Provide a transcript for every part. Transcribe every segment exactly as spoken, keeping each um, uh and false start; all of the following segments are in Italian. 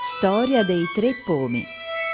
Storia dei tre pomi.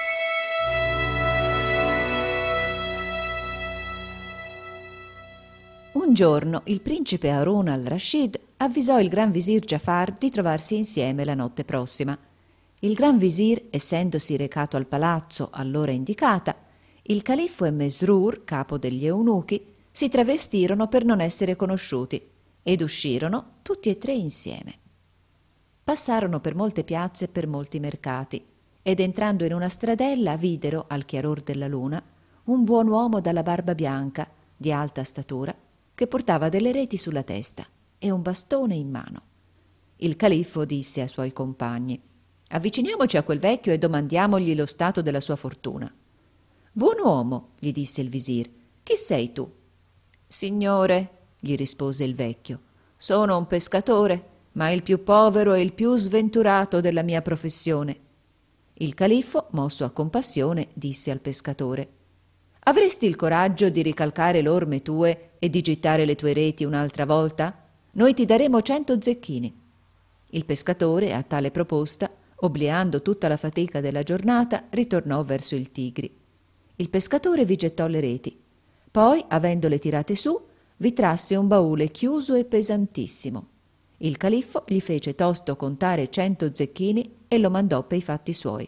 Un giorno il principe Harun al-Rashid avvisò il gran visir Jafar di trovarsi insieme la notte prossima. Il gran visir, essendosi recato al palazzo all'ora indicata, il califfo e Mesrur, capo degli eunuchi, si travestirono per non essere conosciuti ed uscirono tutti e tre insieme. Passarono per molte piazze e per molti mercati ed entrando in una stradella videro, al chiaror della luna, un buon uomo dalla barba bianca, di alta statura, che portava delle reti sulla testa e un bastone in mano. Il califfo disse ai suoi compagni: «Avviciniamoci a quel vecchio e domandiamogli lo stato della sua fortuna». «Buon uomo», gli disse il visir, «chi sei tu?» «Signore», gli rispose il vecchio, «sono un pescatore, ma il più povero e il più sventurato della mia professione». Il califfo, mosso a compassione, disse al pescatore: «Avresti il coraggio di ricalcare l'orme tue e di gittare le tue reti un'altra volta? Noi ti daremo cento zecchini». Il pescatore, a tale proposta, obliando tutta la fatica della giornata, ritornò verso il Tigri. Il pescatore vi gettò le reti. Poi, avendole tirate su, vi trasse un baule chiuso e pesantissimo. Il califfo gli fece tosto contare cento zecchini e lo mandò pei fatti suoi.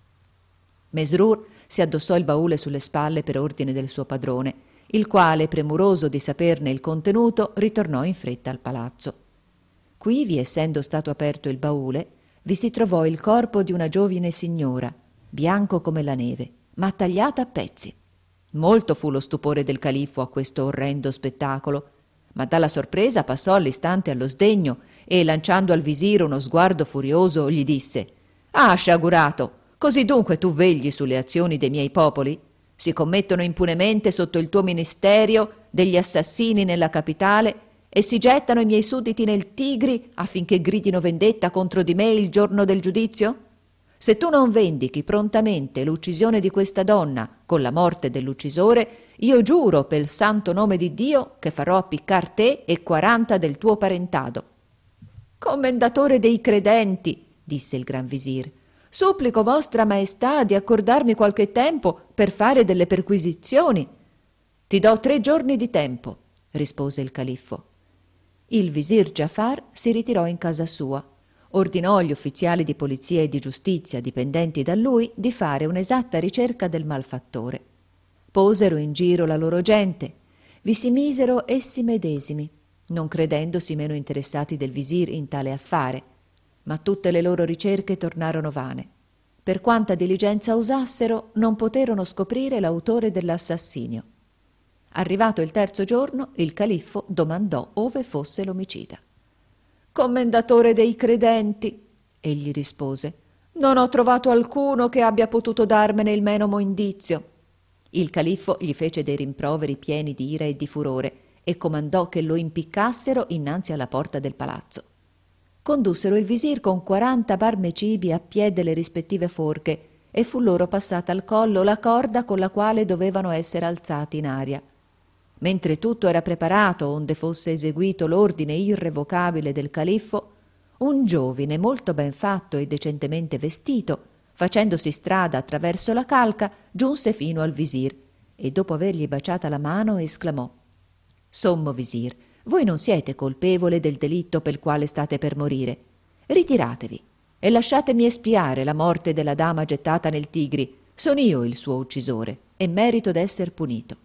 Mesrur si addossò il baule sulle spalle per ordine del suo padrone, il quale, premuroso di saperne il contenuto, ritornò in fretta al palazzo. Quivi, essendo stato aperto il baule, vi si trovò il corpo di una giovine signora, bianco come la neve, ma tagliata a pezzi. Molto fu lo stupore del califfo a questo orrendo spettacolo, ma dalla sorpresa passò all'istante allo sdegno e, lanciando al visir uno sguardo furioso, gli disse: «Ah, sciagurato, così dunque tu vegli sulle azioni dei miei popoli? Si commettono impunemente sotto il tuo ministerio degli assassini nella capitale e si gettano i miei sudditi nel Tigri affinché gridino vendetta contro di me il giorno del giudizio? Se tu non vendichi prontamente l'uccisione di questa donna con la morte dell'uccisore, io giuro pel santo nome di Dio che farò appiccar te e quaranta del tuo parentado». «Commendatore dei credenti», disse il gran visir, «supplico vostra maestà di accordarmi qualche tempo per fare delle perquisizioni». «Ti do tre giorni di tempo», rispose il califfo. Il visir Jafar si ritirò in casa sua. Ordinò agli ufficiali di polizia e di giustizia dipendenti da lui di fare un'esatta ricerca del malfattore. Posero in giro la loro gente, vi si misero essi medesimi, non credendosi meno interessati del visir in tale affare, ma tutte le loro ricerche tornarono vane. Per quanta diligenza usassero, non poterono scoprire l'autore dell'assassinio. Arrivato il terzo giorno, il califfo domandò ove fosse l'omicida. «Commendatore dei credenti», egli rispose, «non ho trovato alcuno che abbia potuto darmene il menomo indizio». Il califfo gli fece dei rimproveri pieni di ira e di furore e comandò che lo impiccassero innanzi alla porta del palazzo. Condussero il visir con quaranta barmecibi a piè delle rispettive forche e fu loro passata al collo la corda con la quale dovevano essere alzati in aria. Mentre tutto era preparato onde fosse eseguito l'ordine irrevocabile del califfo, un giovine molto ben fatto e decentemente vestito, facendosi strada attraverso la calca, giunse fino al visir e dopo avergli baciata la mano esclamò: «Sommo visir, voi non siete colpevole del delitto pel quale state per morire. Ritiratevi e lasciatemi espiare la morte della dama gettata nel Tigri. Sono io il suo uccisore e merito d'esser punito».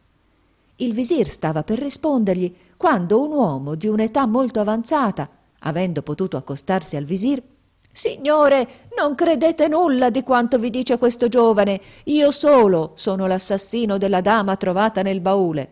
Il visir stava per rispondergli quando un uomo di un'età molto avanzata, avendo potuto accostarsi al visir: «Signore, non credete nulla di quanto vi dice questo giovane. Io solo sono l'assassino della dama trovata nel baule».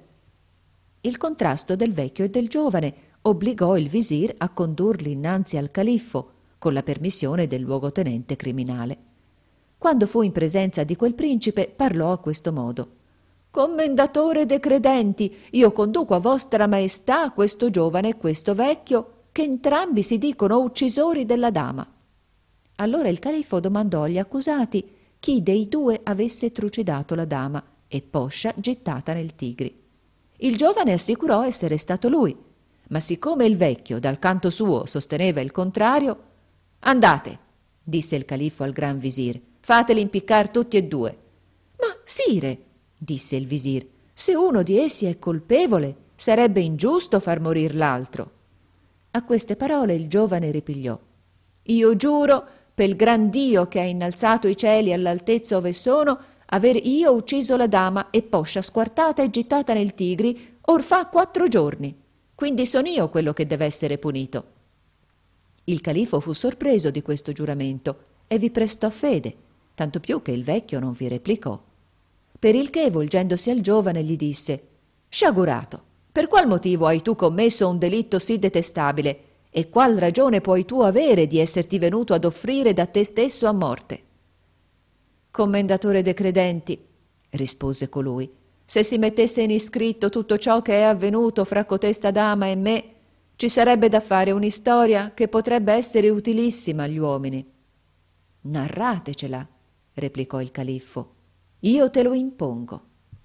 Il contrasto del vecchio e del giovane obbligò il visir a condurli innanzi al califfo con la permissione del luogotenente criminale. Quando fu in presenza di quel principe, parlò a questo modo: «Commendatore de credenti, io conduco a vostra maestà questo giovane e questo vecchio, che entrambi si dicono uccisori della dama». Allora il califfo domandò agli accusati chi dei due avesse trucidato la dama e poscia gettata nel Tigri. Il giovane assicurò essere stato lui, ma siccome il vecchio dal canto suo sosteneva il contrario: «Andate, disse il califfo al gran visir, fateli impiccar tutti e due. Ma, sire, disse il visir, se uno di essi è colpevole, sarebbe ingiusto far morir l'altro. A queste parole il giovane ripigliò: io giuro, pel gran Dio che ha innalzato i cieli all'altezza ove sono, aver io ucciso la dama e poscia squartata e gittata nel Tigri or fa quattro giorni. Quindi son io quello che deve essere punito. Il califfo fu sorpreso di questo giuramento e vi prestò fede, tanto più che il vecchio non vi replicò. Per il che, volgendosi al giovane, gli disse: sciagurato, per qual motivo hai tu commesso un delitto sì detestabile, e qual ragione puoi tu avere di esserti venuto ad offrire da te stesso a morte? Commendatore de credenti, rispose colui, se si mettesse in iscritto tutto ciò che è avvenuto fra cotesta dama e me, ci sarebbe da fare un'istoria che potrebbe essere utilissima agli uomini. Narratecela, replicò il califfo, io te lo impongo.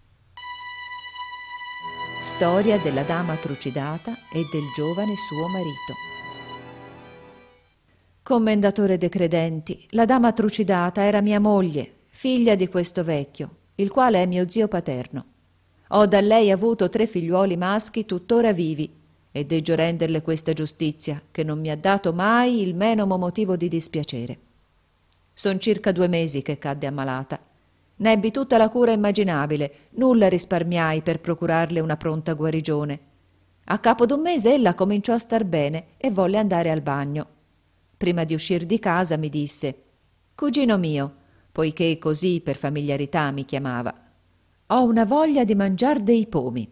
Storia della dama trucidata e del giovane suo marito. Commendatore de credenti, la dama trucidata era mia moglie, figlia di questo vecchio, il quale è mio zio paterno. Ho da lei avuto tre figliuoli maschi tuttora vivi, e deggio renderle questa giustizia, che non mi ha dato mai il menomo motivo di dispiacere. Son circa due mesi che cadde ammalata. Ne ebbi tutta la cura immaginabile, nulla risparmiai per procurarle una pronta guarigione. A capo d'un mese ella cominciò a star bene e volle andare al bagno. Prima di uscir di casa mi disse: cugino mio, poiché così per familiarità mi chiamava, ho una voglia di mangiar dei pomi.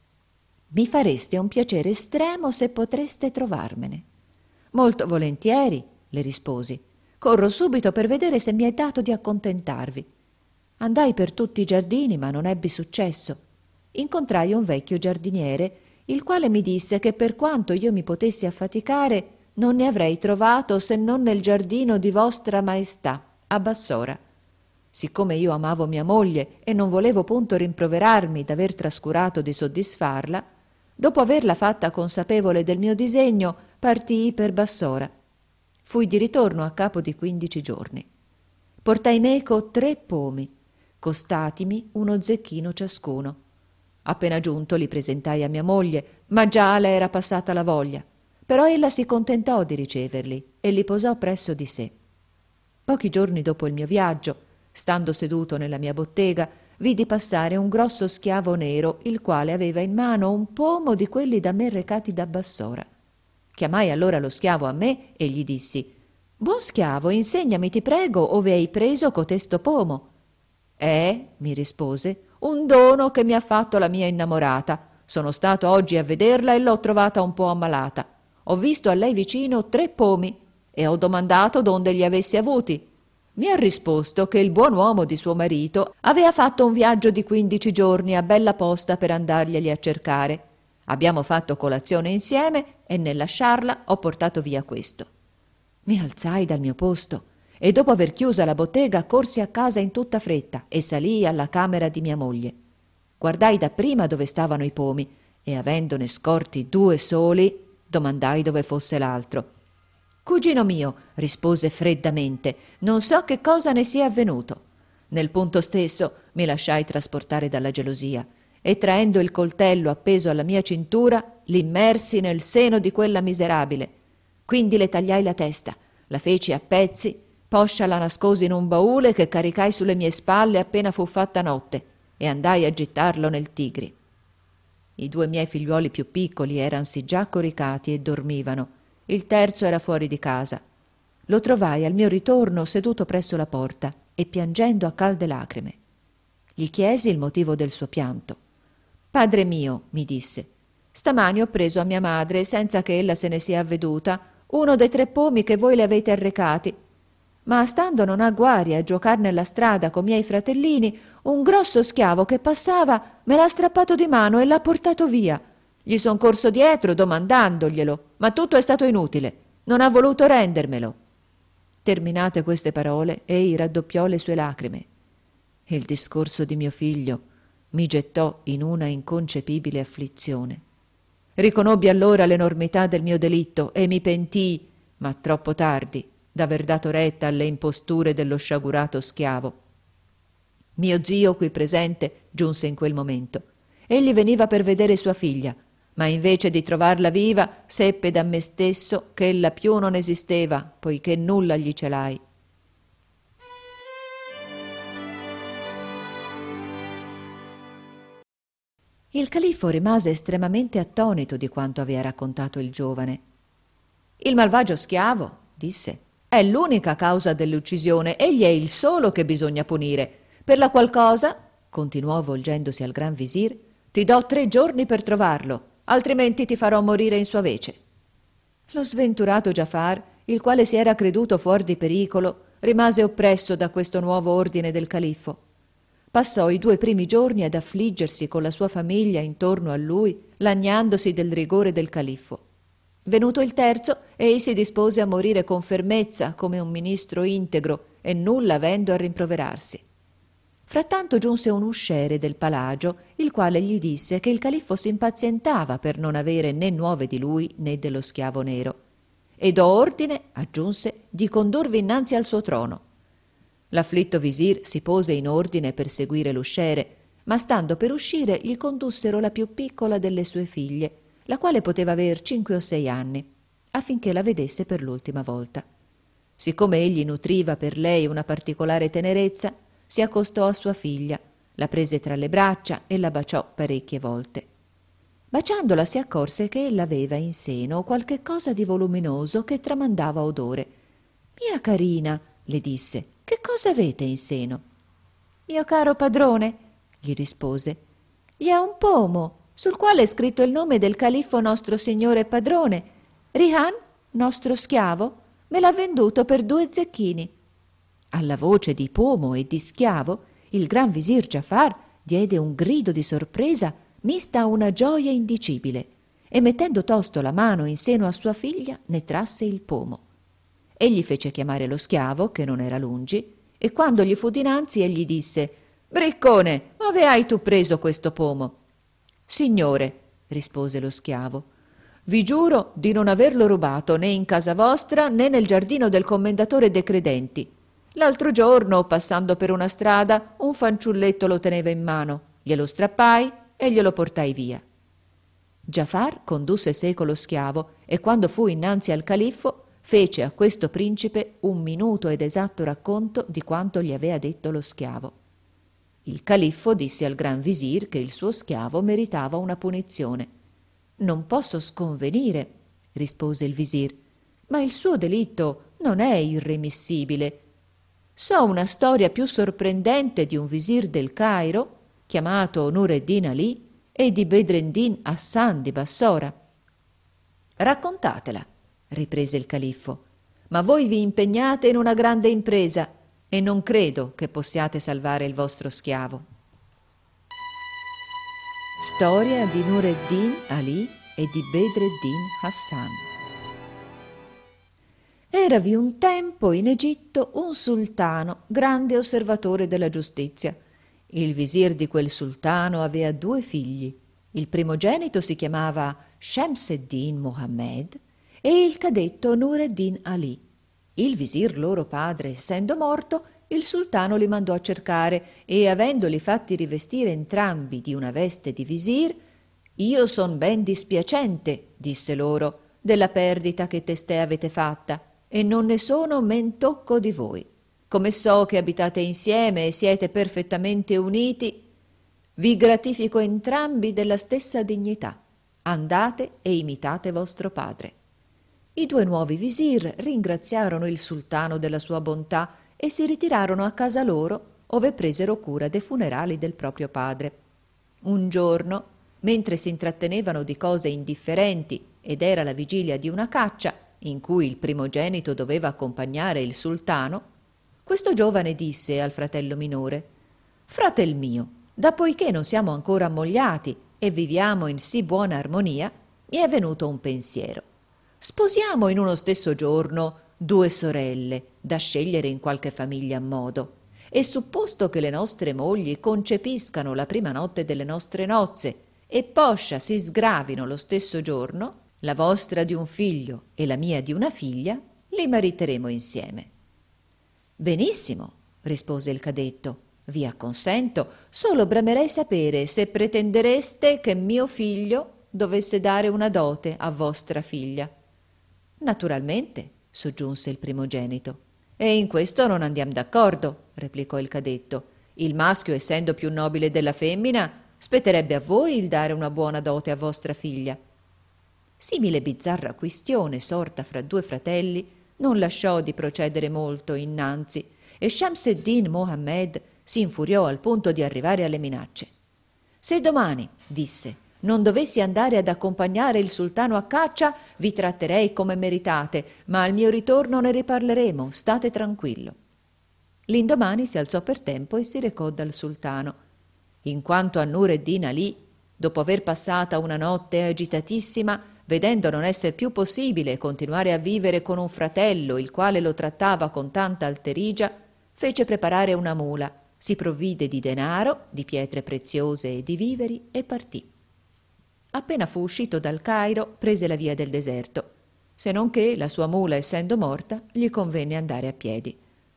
Mi fareste un piacere estremo se potreste trovarmene. Molto volentieri, le risposi. Corro subito per vedere se mi è dato di accontentarvi. Andai per tutti i giardini, ma non ebbi successo. Incontrai un vecchio giardiniere, il quale mi disse che per quanto io mi potessi affaticare, non ne avrei trovato se non nel giardino di vostra maestà, a Bassora. Siccome io amavo mia moglie e non volevo punto rimproverarmi d'aver trascurato di soddisfarla, dopo averla fatta consapevole del mio disegno, partii per Bassora. Fui di ritorno a capo di quindici giorni. Portai meco tre pomi, costatimi uno zecchino ciascuno. Appena giunto li presentai a mia moglie, ma già le era passata la voglia. Però ella si contentò di riceverli e li posò presso di sé. Pochi giorni dopo il mio viaggio, stando seduto nella mia bottega, vidi passare un grosso schiavo nero, il quale aveva in mano un pomo di quelli da me recati da Bassora. Chiamai allora lo schiavo a me e gli dissi: buon schiavo, insegnami, ti prego, ove hai preso cotesto pomo. È, mi rispose, un dono che mi ha fatto la mia innamorata. Sono stato oggi a vederla e l'ho trovata un po' ammalata. Ho visto a lei vicino tre pomi e ho domandato donde li avessi avuti. Mi ha risposto che il buon uomo di suo marito aveva fatto un viaggio di quindici giorni a bella posta per andarglieli a cercare. Abbiamo fatto colazione insieme e nel lasciarla ho portato via questo. Mi alzai dal mio posto e dopo aver chiusa la bottega corsi a casa in tutta fretta e salii alla camera di mia moglie. Guardai dapprima dove stavano i pomi e avendone scorti due soli, domandai dove fosse l'altro. Cugino mio, rispose freddamente, non so che cosa ne sia avvenuto. Nel punto stesso mi lasciai trasportare dalla gelosia e traendo il coltello appeso alla mia cintura l'immersi nel seno di quella miserabile. Quindi le tagliai la testa, la feci a pezzi, poscia la nascosi in un baule che caricai sulle mie spalle appena fu fatta notte e andai a gettarlo nel Tigri. I due miei figliuoli più piccoli eransi già coricati e dormivano. Il terzo era fuori di casa. Lo trovai al mio ritorno seduto presso la porta e piangendo a calde lacrime. Gli chiesi il motivo del suo pianto. Padre mio, mi disse, stamani ho preso a mia madre, senza che ella se ne sia avveduta, uno dei tre pomi che voi le avete arrecati. Ma stando non a guaria a giuocar nella strada con miei fratellini, un grosso schiavo che passava me l'ha strappato di mano e l'ha portato via. Gli son corso dietro domandandoglielo, ma tutto è stato inutile. Non ha voluto rendermelo. Terminate queste parole, ei raddoppiò le sue lacrime. Il discorso di mio figlio mi gettò in una inconcepibile afflizione. Riconobbi allora l'enormità del mio delitto e mi pentii, ma troppo tardi, d'aver dato retta alle imposture dello sciagurato schiavo. Mio zio, qui presente, giunse in quel momento. Egli veniva per vedere sua figlia, ma invece di trovarla viva, seppe da me stesso che ella più non esisteva, poiché nulla gli celai. Il califfo rimase estremamente attonito di quanto aveva raccontato il giovane. Il malvagio schiavo, disse, è l'unica causa dell'uccisione, egli è il solo che bisogna punire. Per la qual cosa, continuò volgendosi al gran visir, ti do tre giorni per trovarlo, altrimenti ti farò morire in sua vece. Lo sventurato Giafar, il quale si era creduto fuor di pericolo, rimase oppresso da questo nuovo ordine del califfo. Passò i due primi giorni ad affliggersi con la sua famiglia intorno a lui, lagnandosi del rigore del califfo. Venuto il terzo, ei si dispose a morire con fermezza, come un ministro integro, e nulla avendo a rimproverarsi. Frattanto giunse un usciere del palagio, il quale gli disse che il califfo si impazientava per non avere né nuove di lui né dello schiavo nero. E do ordine, aggiunse, di condurvi innanzi al suo trono. L'afflitto visir si pose in ordine per seguire l'usciere, ma stando per uscire gli condussero la più piccola delle sue figlie, la quale poteva aver cinque o sei anni, affinché la vedesse per l'ultima volta. Siccome egli nutriva per lei una particolare tenerezza, si accostò a sua figlia, la prese tra le braccia e la baciò parecchie volte. Baciandola si accorse che ella aveva in seno qualche cosa di voluminoso che tramandava odore. «Mia carina», le disse, «che cosa avete in seno?» «Mio caro padrone», gli rispose, «gli è un pomo sul quale è scritto il nome del califfo nostro signore padrone. Rihan, nostro schiavo, me l'ha venduto per due zecchini». Alla voce di pomo e di schiavo, il gran visir Giafar diede un grido di sorpresa mista a una gioia indicibile e mettendo tosto la mano in seno a sua figlia ne trasse il pomo. Egli fece chiamare lo schiavo, che non era lungi, e quando gli fu dinanzi egli disse: «Briccone, ove hai tu preso questo pomo?» «Signore», rispose lo schiavo, «vi giuro di non averlo rubato né in casa vostra né nel giardino del commendatore de credenti. L'altro giorno, passando per una strada, un fanciulletto lo teneva in mano, glielo strappai e glielo portai via». Giafar condusse seco lo schiavo e quando fu innanzi al califfo fece a questo principe un minuto ed esatto racconto di quanto gli aveva detto lo schiavo. Il califfo disse al gran visir che il suo schiavo meritava una punizione. «Non posso sconvenire», rispose il visir, «ma il suo delitto non è irremissibile. So una storia più sorprendente di un visir del Cairo, chiamato Nur ed-Din Ali, e di Bedreddin Hassan di Bassora». «Raccontatela», riprese il califfo, «ma voi vi impegnate in una grande impresa e non credo che possiate salvare il vostro schiavo». Storia di Nur ed-Din Ali e di Bedreddin Hassan. Eravi un tempo in Egitto un sultano, grande osservatore della giustizia. Il visir di quel sultano aveva due figli. Il primogenito si chiamava Shams ed-Din Mohammed e il cadetto Nur ed-Din Ali. Il visir loro padre, essendo morto, il sultano li mandò a cercare e, avendoli fatti rivestire entrambi di una veste di visir, «Io son ben dispiacente», disse loro, «della perdita che testè avete fatta, e non ne sono men tocco di voi. Come so che abitate insieme e siete perfettamente uniti, vi gratifico entrambi della stessa dignità. Andate e imitate vostro padre». I due nuovi visir ringraziarono il sultano della sua bontà e si ritirarono a casa loro, ove presero cura dei funerali del proprio padre. Un giorno, mentre si intrattenevano di cose indifferenti ed era la vigilia di una caccia in cui il primogenito doveva accompagnare il sultano, questo giovane disse al fratello minore: «Fratel mio, dappoiché non siamo ancora ammogliati e viviamo in sì buona armonia, mi è venuto un pensiero. Sposiamo in uno stesso giorno due sorelle, da scegliere in qualche famiglia a modo, e supposto che le nostre mogli concepiscano la prima notte delle nostre nozze e poscia si sgravino lo stesso giorno, la vostra di un figlio e la mia di una figlia, li mariteremo insieme. Benissimo, rispose il cadetto, vi acconsento, solo bramerei sapere se pretendereste che mio figlio dovesse dare una dote a vostra figlia. Naturalmente, soggiunse il primogenito. E in questo non andiamo d'accordo, replicò il cadetto. Il maschio, essendo più nobile della femmina, spetterebbe a voi il dare una buona dote a vostra figlia. Simile bizzarra quistione sorta fra due fratelli non lasciò di procedere molto innanzi e Shamseddin Mohammed si infuriò al punto di arrivare alle minacce. Se domani, disse, non dovessi andare ad accompagnare il sultano a caccia, vi tratterei come meritate, ma al mio ritorno ne riparleremo, state tranquillo. L'indomani si alzò per tempo e si recò dal sultano. In quanto a Nur ed-Din Ali, dopo aver passata una notte agitatissima, vedendo non esser più possibile continuare a vivere con un fratello il quale lo trattava con tanta alterigia, fece preparare una mula, si provvide di denaro, di pietre preziose e di viveri e partì. Appena fu uscito dal Cairo, prese la via del deserto, se non che la sua mula, essendo morta, gli convenne andare a piedi.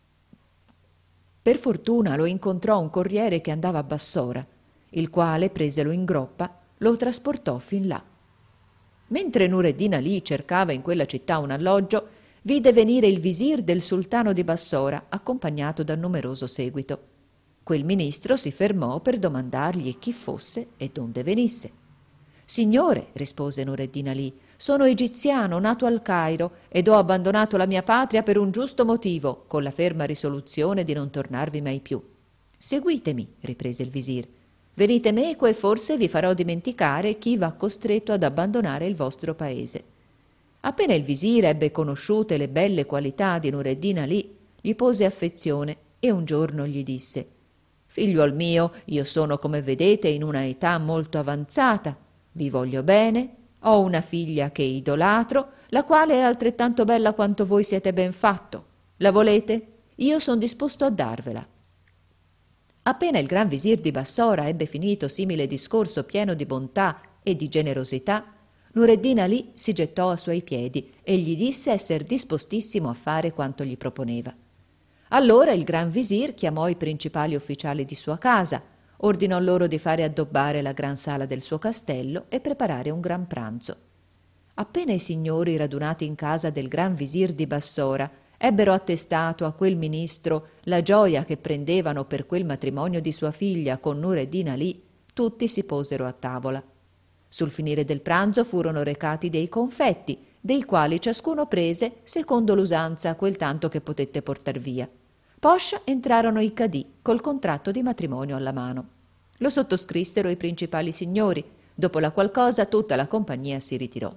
Per fortuna lo incontrò un corriere che andava a Bassora, il quale, preselo in groppa, lo trasportò fin là. Mentre Nur ed-Din Ali cercava in quella città un alloggio, vide venire il visir del sultano di Bassora, accompagnato da numeroso seguito. Quel ministro si fermò per domandargli chi fosse e donde venisse. «Signore», rispose Nur ed-Din Ali, «sono egiziano, nato al Cairo, ed ho abbandonato la mia patria per un giusto motivo, con la ferma risoluzione di non tornarvi mai più». «Seguitemi», riprese il visir. «Venite meco e forse vi farò dimenticare chi v'ha costretto ad abbandonare il vostro paese». Appena il visir ebbe conosciute le belle qualità di Nur ed-Din Ali, gli pose affezione e un giorno gli disse: «Figliuol mio, io sono, come vedete, in una età molto avanzata. Vi voglio bene, ho una figlia che idolatro, la quale è altrettanto bella quanto voi siete ben fatto. La volete? Io son disposto a darvela». Appena il gran visir di Bassora ebbe finito simile discorso pieno di bontà e di generosità, Nur ed-Din Ali si gettò a suoi piedi e gli disse esser dispostissimo a fare quanto gli proponeva. Allora il gran visir chiamò i principali ufficiali di sua casa, ordinò loro di fare addobbare la gran sala del suo castello e preparare un gran pranzo. Appena i signori radunati in casa del gran visir di Bassora ebbero attestato a quel ministro la gioia che prendevano per quel matrimonio di sua figlia con Nur ed-Din Ali, tutti si posero a tavola. Sul finire del pranzo furono recati dei confetti, dei quali ciascuno prese, secondo l'usanza, quel tanto che potette portar via. Poscia entrarono i cadì col contratto di matrimonio alla mano. Lo sottoscrissero i principali signori, dopo la qual cosa tutta la compagnia si ritirò.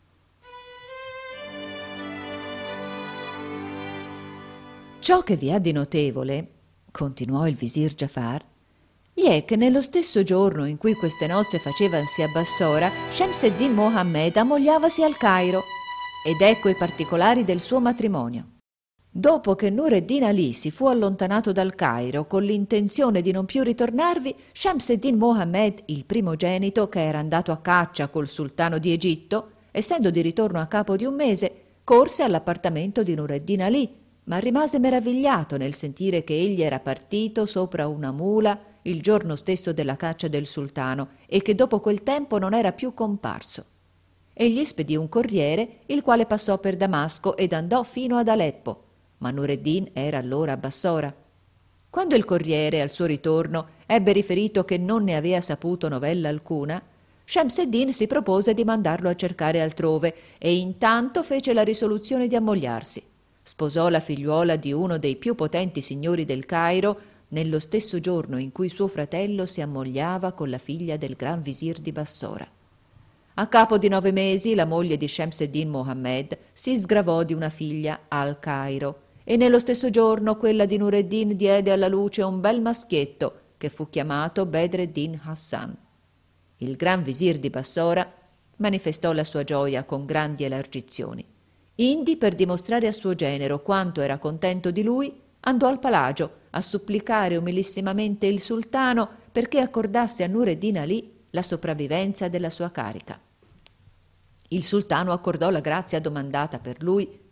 Ciò che vi ha di notevole, continuò il visir Giafar, gli è che nello stesso giorno in cui queste nozze facevansi a Bassora, Shamseddin Mohammed ammogliavasi al Cairo, ed ecco i particolari del suo matrimonio. Dopo che Nur ed-Din Ali si fu allontanato dal Cairo con l'intenzione di non più ritornarvi, Shamseddin Mohammed, il primogenito, che era andato a caccia col sultano di Egitto, essendo di ritorno a capo di un mese, corse all'appartamento di Nur ed-Din Ali, ma rimase meravigliato nel sentire che egli era partito sopra una mula il giorno stesso della caccia del sultano e che dopo quel tempo non era più comparso. Egli spedì un corriere, il quale passò per Damasco ed andò fino ad Aleppo, ma Nur ed-Din era allora a Bassora. Quando il corriere, al suo ritorno, ebbe riferito che non ne avea saputo novella alcuna, Shamseddin si propose di mandarlo a cercare altrove e intanto fece la risoluzione di ammogliarsi. Sposò la figliuola di uno dei più potenti signori del Cairo nello stesso giorno in cui suo fratello si ammogliava con la figlia del gran visir di Bassora. A capo di nove mesi la moglie di Shamseddin Mohammed si sgravò di una figlia al Cairo e nello stesso giorno quella di Nur ed-Din diede alla luce un bel maschietto che fu chiamato Bedreddin Hassan. Il gran visir di Bassora manifestò la sua gioia con grandi elargizioni. Indi, per dimostrare a suo genero quanto era contento di lui, andò al palagio a supplicare umilissimamente il sultano perché accordasse a Nur ed-Din Ali la sopravvivenza della sua carica. Il sultano accordò la grazia domandata per lui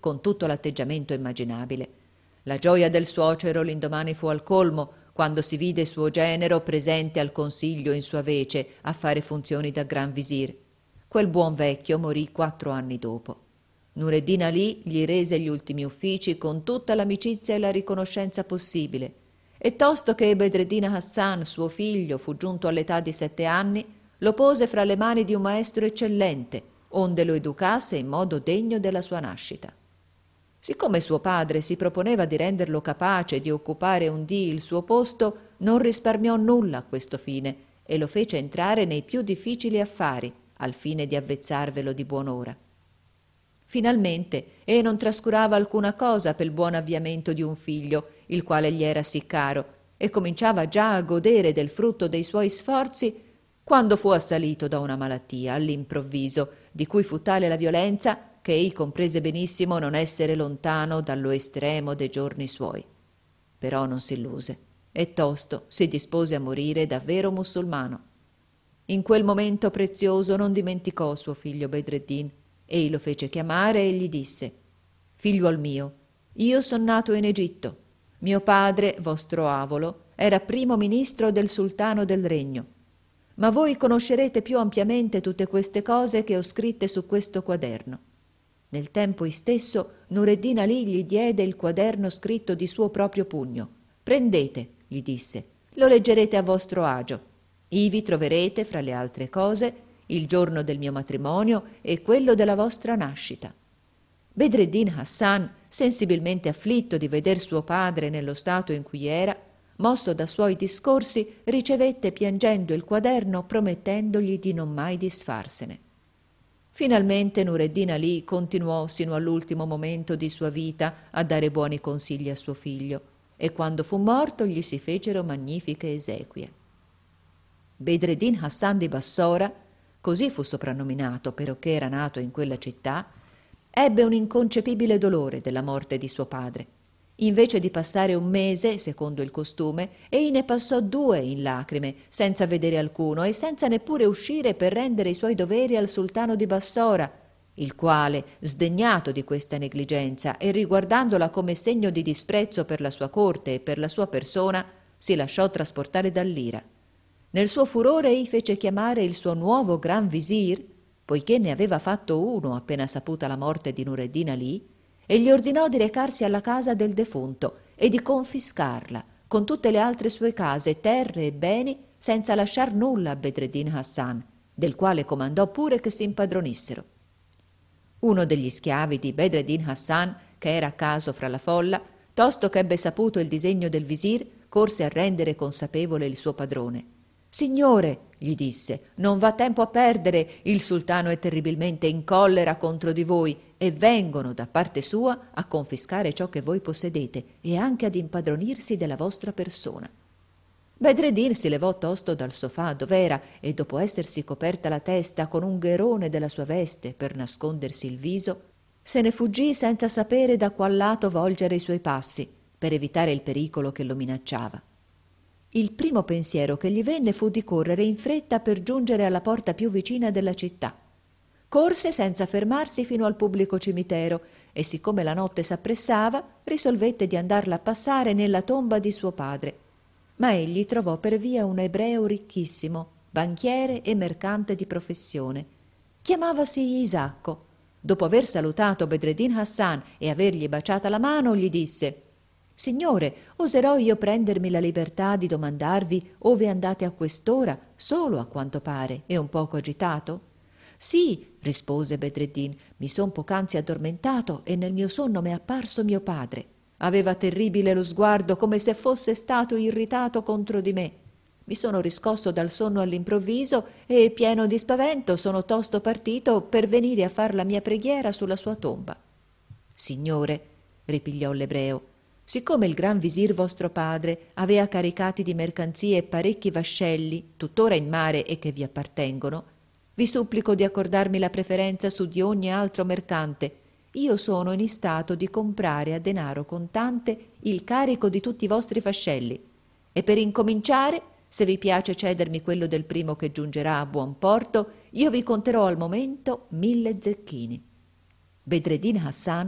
con tutto l'atteggiamento immaginabile. La gioia del suocero l'indomani fu al colmo, quando si vide suo genero presente al consiglio in sua vece a fare funzioni da gran visir. Quel buon vecchio morì quattro anni dopo. Nureddin Ali gli rese gli ultimi uffici con tutta l'amicizia e la riconoscenza possibile, e tosto che Bedreddin Hassan, suo figlio, fu giunto all'età di sette anni, lo pose fra le mani di un maestro eccellente, onde lo educasse in modo degno della sua nascita. Siccome suo padre si proponeva di renderlo capace di occupare un dì il suo posto, non risparmiò nulla a questo fine e lo fece entrare nei più difficili affari, al fine di avvezzarvelo di buon'ora. Finalmente, e non trascurava alcuna cosa pel buon avviamento di un figlio, il quale gli era sì caro, e cominciava già a godere del frutto dei suoi sforzi, quando fu assalito da una malattia all'improvviso, di cui fu tale la violenza che ei comprese benissimo non essere lontano dallo estremo dei giorni suoi. Però non si illuse, e tosto si dispose a morire da vero musulmano. In quel momento prezioso non dimenticò suo figlio Bedreddin. Ei lo fece chiamare e gli disse: «Figliuol mio, io son nato in Egitto. Mio padre, vostro avolo, era primo ministro del sultano del regno. Ma voi conoscerete più ampiamente tutte queste cose che ho scritte su questo quaderno». Nel tempo istesso Nureddin Ali gli diede il quaderno scritto di suo proprio pugno. «Prendete», gli disse, «lo leggerete a vostro agio. Ivi troverete, fra le altre cose, il giorno del mio matrimonio e quello della vostra nascita». Bedreddin Hassan, sensibilmente afflitto di veder suo padre nello stato in cui era, mosso da suoi discorsi, ricevette piangendo il quaderno, promettendogli di non mai disfarsene. Finalmente Nureddin Ali continuò sino all'ultimo momento di sua vita a dare buoni consigli a suo figlio, e quando fu morto gli si fecero magnifiche esequie. Bedreddin Hassan di Bassora, così fu soprannominato perché era nato in quella città, ebbe un inconcepibile dolore della morte di suo padre. Invece di passare un mese, secondo il costume, ei ne passò due in lacrime, senza vedere alcuno e senza neppure uscire per rendere i suoi doveri al sultano di Bassora, il quale, sdegnato di questa negligenza e riguardandola come segno di disprezzo per la sua corte e per la sua persona, si lasciò trasportare dall'ira. Nel suo furore ei fece chiamare il suo nuovo gran visir, poiché ne aveva fatto uno appena saputa la morte di Nureddin Ali, e gli ordinò di recarsi alla casa del defunto e di confiscarla, con tutte le altre sue case, terre e beni, senza lasciar nulla a Bedreddin Hassan, del quale comandò pure che si impadronissero. Uno degli schiavi di Bedreddin Hassan, che era a caso fra la folla, tosto che ebbe saputo il disegno del visir, corse a rendere consapevole il suo padrone. «Signore», gli disse, «non va tempo a perdere, il sultano è terribilmente in collera contro di voi e vengono da parte sua a confiscare ciò che voi possedete e anche ad impadronirsi della vostra persona». Bedreddin si levò tosto dal sofà dov'era e dopo essersi coperta la testa con un gherone della sua veste per nascondersi il viso, se ne fuggì senza sapere da qual lato volgere i suoi passi per evitare il pericolo che lo minacciava. Il primo pensiero che gli venne fu di correre in fretta per giungere alla porta più vicina della città. Corse senza fermarsi fino al pubblico cimitero e, siccome la notte s'appressava, risolvette di andarla a passare nella tomba di suo padre. Ma egli trovò per via un ebreo ricchissimo, banchiere e mercante di professione. Chiamavasi Isacco. Dopo aver salutato Bedreddin Hassan e avergli baciata la mano, gli disse: «Signore, oserò io prendermi la libertà di domandarvi ove andate a quest'ora, solo a quanto pare, e un poco agitato?» «Sì», rispose Bedreddin, «mi son poc'anzi addormentato e nel mio sonno m'è apparso mio padre. Aveva terribile lo sguardo, come se fosse stato irritato contro di me. Mi sono riscosso dal sonno all'improvviso e, pieno di spavento, sono tosto partito per venire a far la mia preghiera sulla sua tomba». «Signore», ripigliò l'ebreo, «siccome il gran visir vostro padre avea caricati di mercanzie parecchi vascelli, tuttora in mare e che vi appartengono, vi supplico di accordarmi la preferenza su di ogni altro mercante. Io sono in istato di comprare a denaro contante il carico di tutti i vostri vascelli, e per incominciare, se vi piace cedermi quello del primo che giungerà a buon porto, io vi conterò al momento mille zecchini». Bedreddin Hassan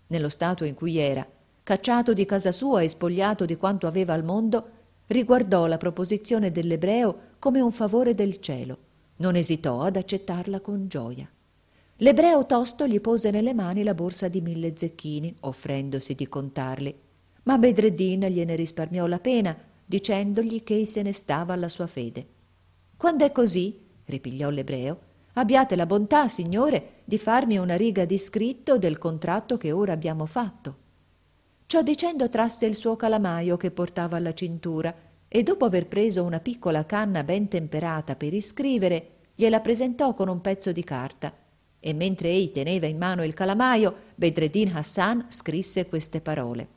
nello stato in cui era, cacciato di casa sua e spogliato di quanto aveva al mondo, riguardò la proposizione dell'ebreo come un favore del cielo. Non esitò ad accettarla con gioia. L'ebreo tosto gli pose nelle mani la borsa di mille zecchini, offrendosi di contarli, ma Bedreddin gliene risparmiò la pena, dicendogli che se ne stava alla sua fede. «Quando è così», ripigliò l'ebreo, «abbiate la bontà, signore, di farmi una riga di scritto del contratto che ora abbiamo fatto». Ciò dicendo trasse il suo calamaio che portava alla cintura e dopo aver preso una piccola canna ben temperata per iscrivere, gliela presentò con un pezzo di carta, e mentre ei teneva in mano il calamaio, Bedreddin Hassan scrisse queste parole: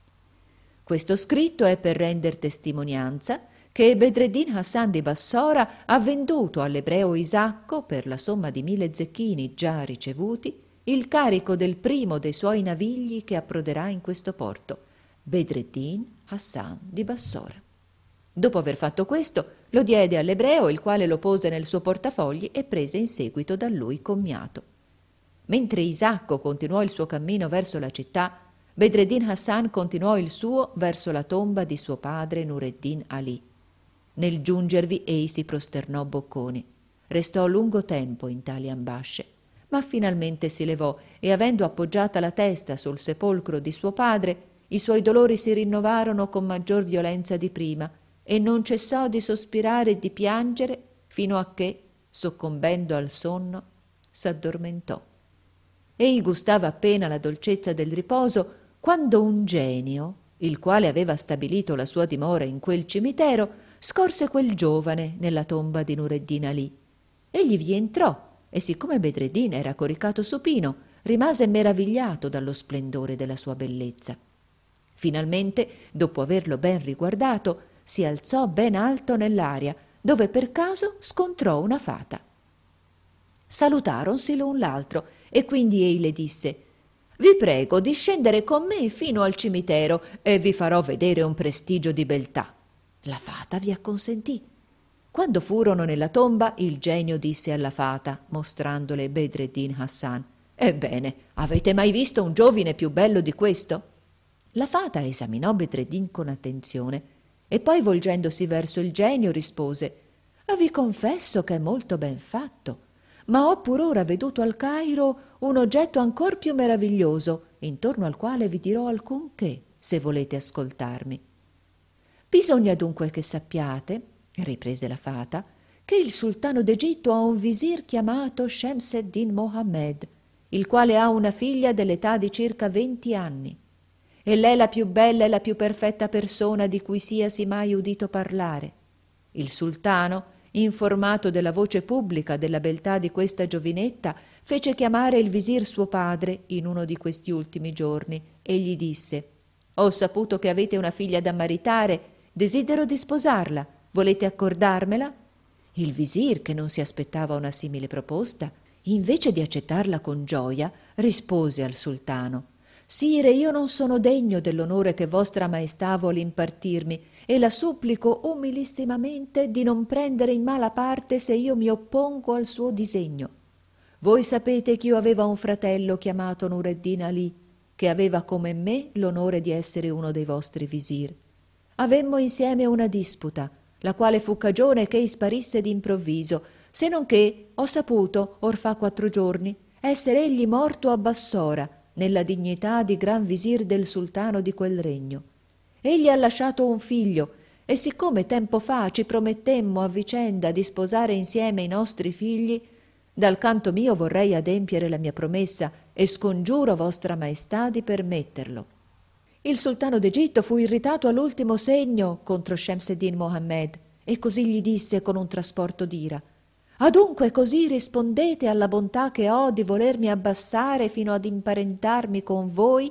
«Questo scritto è per render testimonianza che Bedreddin Hassan di Bassora ha venduto all'ebreo Isacco, per la somma di mille zecchini già ricevuti, il carico del primo dei suoi navigli che approderà in questo porto, Bedreddin Hassan di Bassora». Dopo aver fatto questo, lo diede all'ebreo, il quale lo pose nel suo portafogli e prese in seguito da lui commiato. Mentre Isacco continuò il suo cammino verso la città, Bedreddin Hassan continuò il suo verso la tomba di suo padre Nureddin Ali. Nel giungervi ei si prosternò bocconi. Restò lungo tempo in tali ambasce, ma finalmente si levò e, avendo appoggiata la testa sul sepolcro di suo padre, i suoi dolori si rinnovarono con maggior violenza di prima e non cessò di sospirare e di piangere fino a che, soccombendo al sonno, s'addormentò. Ei gustava appena la dolcezza del riposo quando un genio, il quale aveva stabilito la sua dimora in quel cimitero, scorse quel giovane nella tomba di Nureddin Ali. Egli vi entrò e, siccome Bedreddin era coricato supino, rimase meravigliato dallo splendore della sua bellezza. Finalmente, dopo averlo ben riguardato, si alzò ben alto nell'aria, dove per caso scontrò una fata. Salutaronsi l'un l'altro e quindi ei le disse: «Vi prego di scendere con me fino al cimitero e vi farò vedere un prestigio di beltà». La fata vi acconsentì. Quando furono nella tomba, il genio disse alla fata, mostrandole Bedreddin Hassan: «Ebbene, avete mai visto un giovine più bello di questo?» La fata esaminò Bedreddin con attenzione e poi, volgendosi verso il genio, rispose: «Vi confesso che è molto ben fatto, ma ho pur ora veduto al Cairo un oggetto ancor più meraviglioso, intorno al quale vi dirò alcunché, se volete ascoltarmi». «Bisogna dunque che sappiate», riprese la fata, «che il sultano d'Egitto ha un visir chiamato Shemseddin Mohammed, il quale ha una figlia dell'età di circa venti anni. Ella è la più bella e la più perfetta persona di cui siasi mai udito parlare. Il sultano, informato della voce pubblica della beltà di questa giovinetta, fece chiamare il visir suo padre in uno di questi ultimi giorni e gli disse: «Ho saputo che avete una figlia da maritare, desidero di sposarla, volete accordarmela?» Il visir, che non si aspettava una simile proposta, invece di accettarla con gioia, rispose al sultano: «Sire, io non sono degno dell'onore che vostra maestà vuole impartirmi e la supplico umilissimamente di non prendere in mala parte se io mi oppongo al suo disegno. Voi sapete che io aveva un fratello chiamato Nureddin Ali, che aveva come me l'onore di essere uno dei vostri visir. Avemmo insieme una disputa, la quale fu cagione che ei sparisse d'improvviso, se non che ho saputo, or fa quattro giorni, essere egli morto a Bassora, nella dignità di gran visir del sultano di quel regno. Egli ha lasciato un figlio, e siccome tempo fa ci promettemmo a vicenda di sposare insieme i nostri figli, dal canto mio vorrei adempiere la mia promessa e scongiuro vostra maestà di permetterlo». Il sultano d'Egitto fu irritato all'ultimo segno contro Shemseddin Mohammed e così gli disse con un trasporto d'ira: «Adunque così rispondete alla bontà che ho di volermi abbassare fino ad imparentarmi con voi?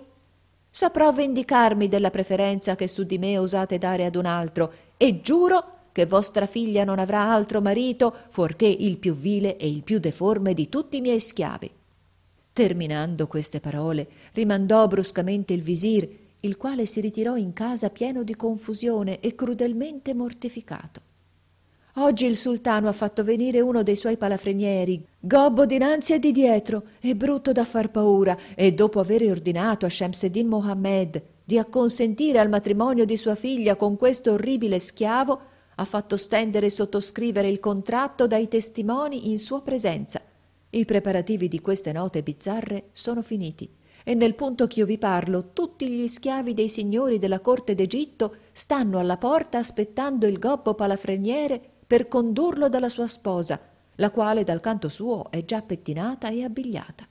Saprò vendicarmi della preferenza che su di me osate dare ad un altro, e giuro che vostra figlia non avrà altro marito fuorché il più vile e il più deforme di tutti i miei schiavi». Terminando queste parole, rimandò bruscamente il visir, il quale si ritirò in casa pieno di confusione e crudelmente mortificato. Oggi il sultano ha fatto venire uno dei suoi palafrenieri, gobbo dinanzi e di dietro, e brutto da far paura, e dopo aver ordinato a Shemseddin Mohammed di acconsentire al matrimonio di sua figlia con questo orribile schiavo, ha fatto stendere e sottoscrivere il contratto dai testimoni in sua presenza. I preparativi di queste note bizzarre sono finiti, e nel punto ch'io vi parlo tutti gli schiavi dei signori della corte d'Egitto stanno alla porta aspettando il gobbo palafreniere per condurlo dalla sua sposa, la quale dal canto suo è già pettinata e abbigliata.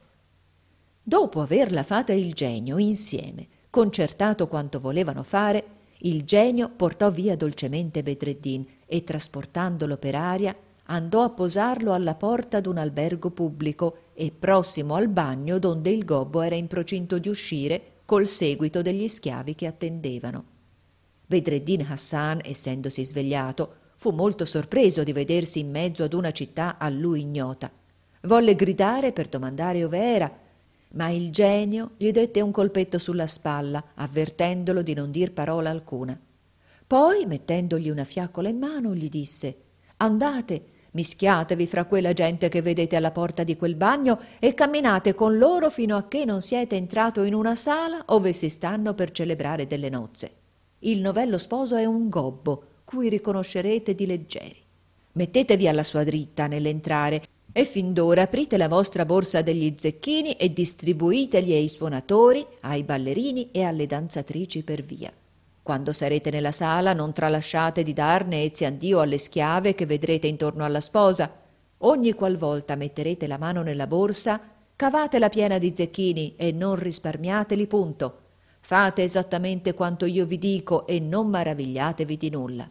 Dopo averla fata il genio insieme, concertato quanto volevano fare, il genio portò via dolcemente Bedreddin e, trasportandolo per aria, andò a posarlo alla porta d'un albergo pubblico e prossimo al bagno donde il gobbo era in procinto di uscire col seguito degli schiavi che attendevano. Bedreddin Hassan, essendosi svegliato, fu molto sorpreso di vedersi in mezzo ad una città a lui ignota. Volle gridare per domandare ove era, ma il genio gli dette un colpetto sulla spalla, avvertendolo di non dir parola alcuna. Poi, mettendogli una fiaccola in mano, gli disse: «Andate, mischiatevi fra quella gente che vedete alla porta di quel bagno e camminate con loro fino a che non siete entrato in una sala ove si stanno per celebrare delle nozze. Il novello sposo è un gobbo, cui riconoscerete di leggeri. Mettetevi alla sua dritta nell'entrare e fin d'ora aprite la vostra borsa degli zecchini e distribuiteli ai suonatori, ai ballerini e alle danzatrici per via. Quando sarete nella sala non tralasciate di darne eziandio alle schiave che vedrete intorno alla sposa. Ogni qualvolta metterete la mano nella borsa, cavatela piena di zecchini e non risparmiateli punto. Fate esattamente quanto io vi dico e non maravigliatevi di nulla».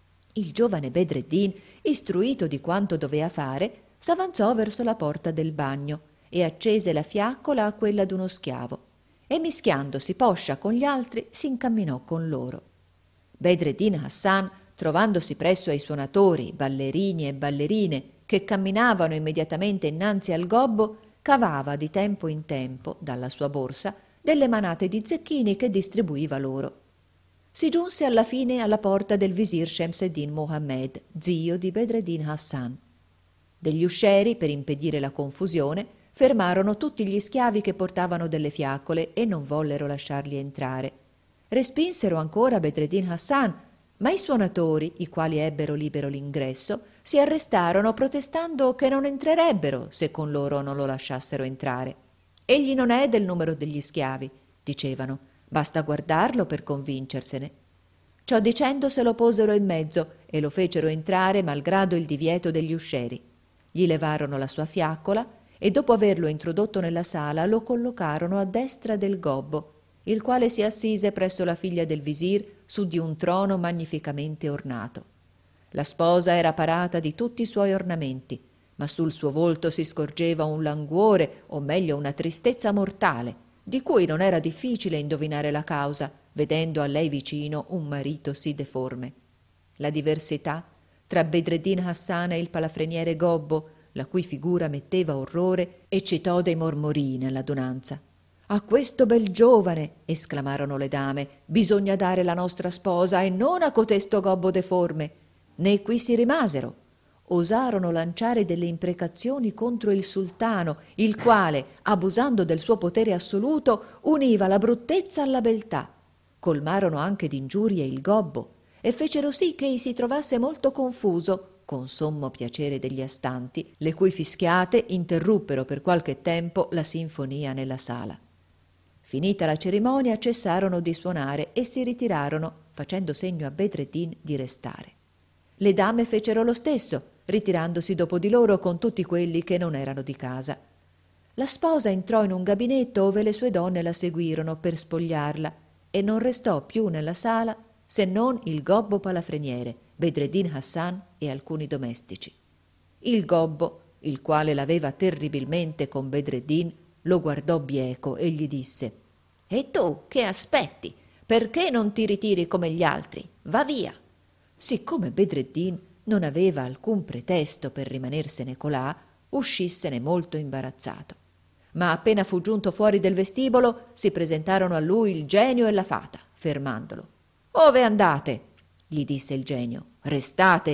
Il giovane Bedreddin, istruito di quanto dovea fare, s'avanzò verso la porta del bagno e accese la fiaccola a quella d'uno schiavo e, mischiandosi poscia con gli altri, si incamminò con loro. Bedreddin Hassan, trovandosi presso ai suonatori, ballerini e ballerine che camminavano immediatamente innanzi al gobbo, cavava di tempo in tempo dalla sua borsa delle manate di zecchini che distribuiva loro. Si giunse alla fine alla porta del visir Shemseddin Mohammed, zio di Bedreddin Hassan. Degli uscieri, per impedire la confusione, fermarono tutti gli schiavi che portavano delle fiaccole e non vollero lasciarli entrare. Respinsero ancora Bedreddin Hassan, ma i suonatori, i quali ebbero libero l'ingresso, si arrestarono protestando che non entrerebbero se con loro non lo lasciassero entrare. «Egli non è del numero degli schiavi», dicevano, «basta guardarlo per convincersene». Ciò dicendo se lo posero in mezzo e lo fecero entrare malgrado il divieto degli uscieri. Gli levarono la sua fiaccola e dopo averlo introdotto nella sala lo collocarono a destra del gobbo, il quale si assise presso la figlia del visir su di un trono magnificamente ornato. La sposa era parata di tutti i suoi ornamenti, ma sul suo volto si scorgeva un languore, o meglio una tristezza mortale, di cui non era difficile indovinare la causa, vedendo a lei vicino un marito sì deforme. La diversità tra Bedreddin Hassan e il palafreniere gobbo, la cui figura metteva orrore, eccitò dei mormorii nell'adunanza. «A questo bel giovane», esclamarono le dame, «bisogna dare la nostra sposa e non a cotesto gobbo deforme». Né qui si rimasero. Osarono lanciare delle imprecazioni contro il sultano, il quale, abusando del suo potere assoluto, univa la bruttezza alla beltà. Colmarono anche d'ingiurie il gobbo e fecero sì che ei si trovasse molto confuso, con sommo piacere degli astanti, le cui fischiate interruppero per qualche tempo la sinfonia nella sala. Finita la cerimonia cessarono di suonare e si ritirarono, facendo segno a Bedreddin di restare. Le dame fecero lo stesso, ritirandosi dopo di loro con tutti quelli che non erano di casa. La sposa entrò in un gabinetto ove le sue donne la seguirono per spogliarla e non restò più nella sala se non il gobbo palafreniere, Bedreddin Hassan e alcuni domestici. Il gobbo, il quale l'aveva terribilmente con Bedreddin, lo guardò bieco e gli disse: «E tu che aspetti? Perché non ti ritiri come gli altri? Va via!» Siccome Bedreddin non aveva alcun pretesto per rimanersene colà, uscissene molto imbarazzato. Ma appena fu giunto fuori del vestibolo, si presentarono a lui il genio e la fata, fermandolo. «Ove andate?» gli disse il genio. «Restate!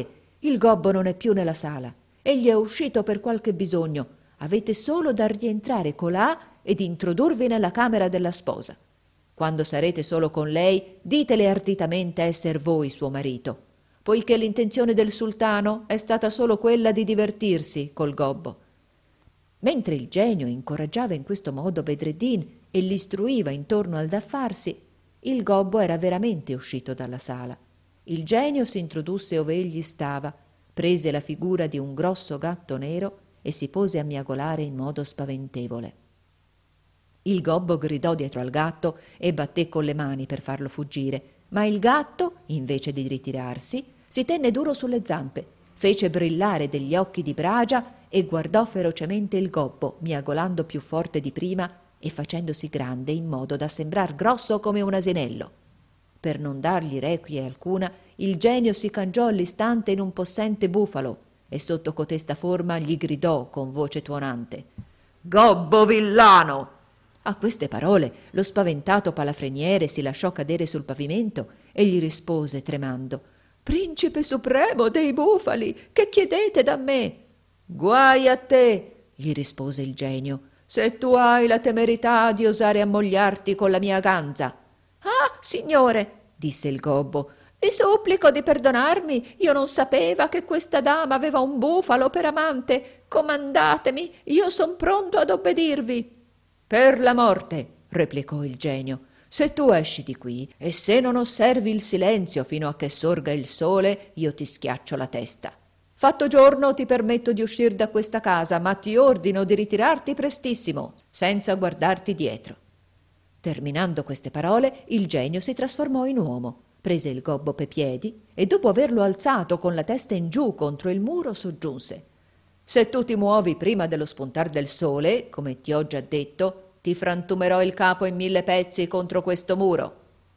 Il gobbo non è più nella sala. Egli è uscito per qualche bisogno. Avete solo da rientrare colà ed introdurvi nella camera della sposa. Quando sarete solo con lei, ditele arditamente esser voi suo marito, poiché l'intenzione del sultano è stata solo quella di divertirsi col gobbo». Mentre il genio incoraggiava in questo modo Bedreddin e l'istruiva intorno al da farsi, il gobbo era veramente uscito dalla sala. Il genio si introdusse ove egli stava, prese la figura di un grosso gatto nero e si pose a miagolare in modo spaventevole. Il gobbo gridò dietro al gatto e batté con le mani per farlo fuggire, ma il gatto, invece di ritirarsi, si tenne duro sulle zampe, fece brillare degli occhi di bragia e guardò ferocemente il gobbo, miagolando più forte di prima e facendosi grande in modo da sembrar grosso come un asinello. Per non dargli requie alcuna, il genio si cangiò all'istante in un possente bufalo e sotto cotesta forma gli gridò con voce tuonante: «Gobbo villano!» A queste parole lo spaventato palafreniere si lasciò cadere sul pavimento e gli rispose tremando: «Principe supremo dei bufali, che chiedete da me?» «Guai a te!» gli rispose il genio, «se tu hai la temerità di osare ammogliarti con la mia ganza». «Ah, signore!» disse il gobbo, «vi supplico di perdonarmi, io non sapeva che questa dama aveva un bufalo per amante. Comandatemi, io son pronto ad obbedirvi». «Per la morte», replicò il genio, «se tu esci di qui e se non osservi il silenzio fino a che sorga il sole, io ti schiaccio la testa. Fatto giorno ti permetto di uscir da questa casa, ma ti ordino di ritirarti prestissimo, senza guardarti dietro». Terminando queste parole, il genio si trasformò in uomo, prese il gobbo pe piedi e dopo averlo alzato con la testa in giù contro il muro soggiunse: «Se tu ti muovi prima dello spuntar del sole, come ti ho già detto, ti frantumerò il capo in mille pezzi contro questo muro».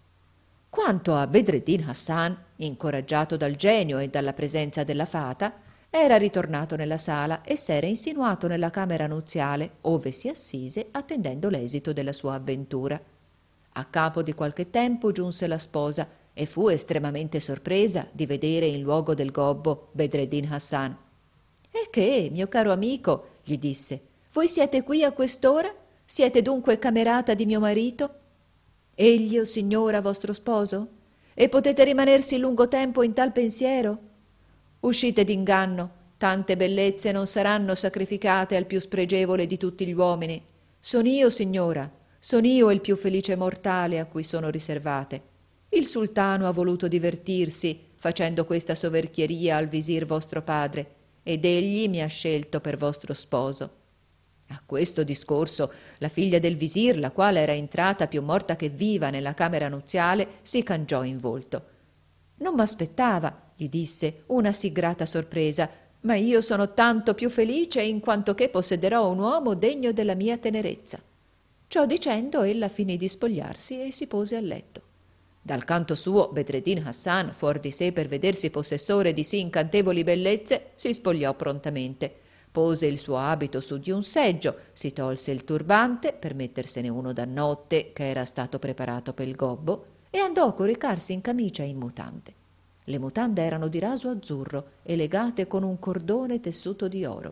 Quanto a Bedreddin Hassan, incoraggiato dal genio e dalla presenza della fata, era ritornato nella sala e s'era insinuato nella camera nuziale, ove si assise attendendo l'esito della sua avventura. A capo di qualche tempo giunse la sposa e fu estremamente sorpresa di vedere in luogo del gobbo Bedreddin Hassan. «E che, mio caro amico», gli disse, «voi siete qui a quest'ora? Siete dunque camerata di mio marito?» «Egli, o signora, vostro sposo? E potete rimanersi lungo tempo in tal pensiero? Uscite d'inganno, tante bellezze non saranno sacrificate al più spregevole di tutti gli uomini. Son io, signora, son io il più felice mortale a cui sono riservate. Il sultano ha voluto divertirsi facendo questa soverchieria al visir vostro padre, ed egli mi ha scelto per vostro sposo». A questo discorso la figlia del visir, la quale era entrata più morta che viva nella camera nuziale, si cangiò in volto. «Non m'aspettava», gli disse, «una sì grata sorpresa, ma io sono tanto più felice in quanto che possederò un uomo degno della mia tenerezza». Ciò dicendo ella finì di spogliarsi e si pose a letto. Dal canto suo Bedreddin Hassan, fuor di sé per vedersi possessore di sì incantevoli bellezze, si spogliò prontamente. Pose il suo abito su di un seggio, si tolse il turbante per mettersene uno da notte che era stato preparato pel gobbo e andò a coricarsi in camicia e in mutande. Le mutande erano di raso azzurro e legate con un cordone tessuto di oro.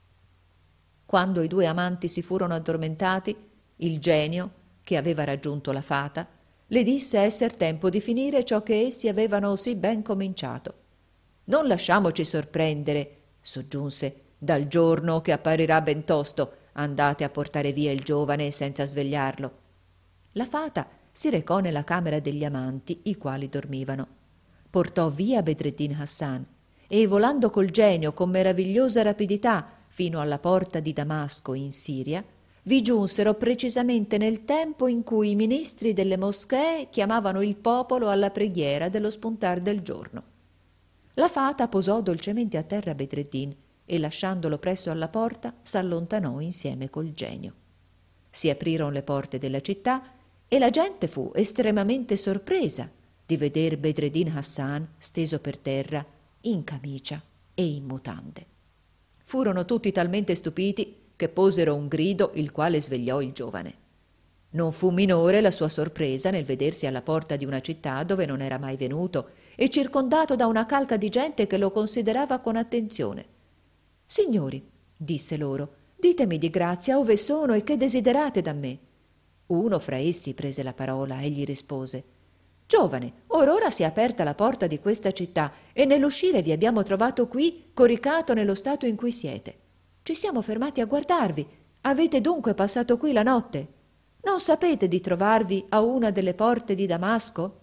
Quando i due amanti si furono addormentati, il genio, che aveva raggiunto la fata, le disse esser tempo di finire ciò che essi avevano sì ben cominciato. «Non lasciamoci sorprendere», soggiunse, «dal giorno che apparirà ben tosto. Andate a portare via il giovane senza svegliarlo». La fata si recò nella camera degli amanti, i quali dormivano. Portò via Bedreddin Hassan e, volando col genio con meravigliosa rapidità fino alla porta di Damasco in Siria, vi giunsero precisamente nel tempo in cui i ministri delle moschee chiamavano il popolo alla preghiera dello spuntar del giorno. La fata posò dolcemente a terra Bedreddin e, lasciandolo presso alla porta, s'allontanò insieme col genio. Si aprirono le porte della città e la gente fu estremamente sorpresa di veder Bedreddin Hassan steso per terra in camicia e in mutande. Furono tutti talmente stupiti che posero un grido, il quale svegliò il giovane. Non fu minore la sua sorpresa nel vedersi alla porta di una città dove non era mai venuto e circondato da una calca di gente che lo considerava con attenzione. «Signori», disse loro, «ditemi di grazia ove sono e che desiderate da me». Uno fra essi prese la parola e gli rispose: «Giovane, or ora si è aperta la porta di questa città e nell'uscire vi abbiamo trovato qui, coricato nello stato in cui siete. Ci siamo fermati a guardarvi. Avete dunque passato qui la notte? Non sapete di trovarvi a una delle porte di Damasco?»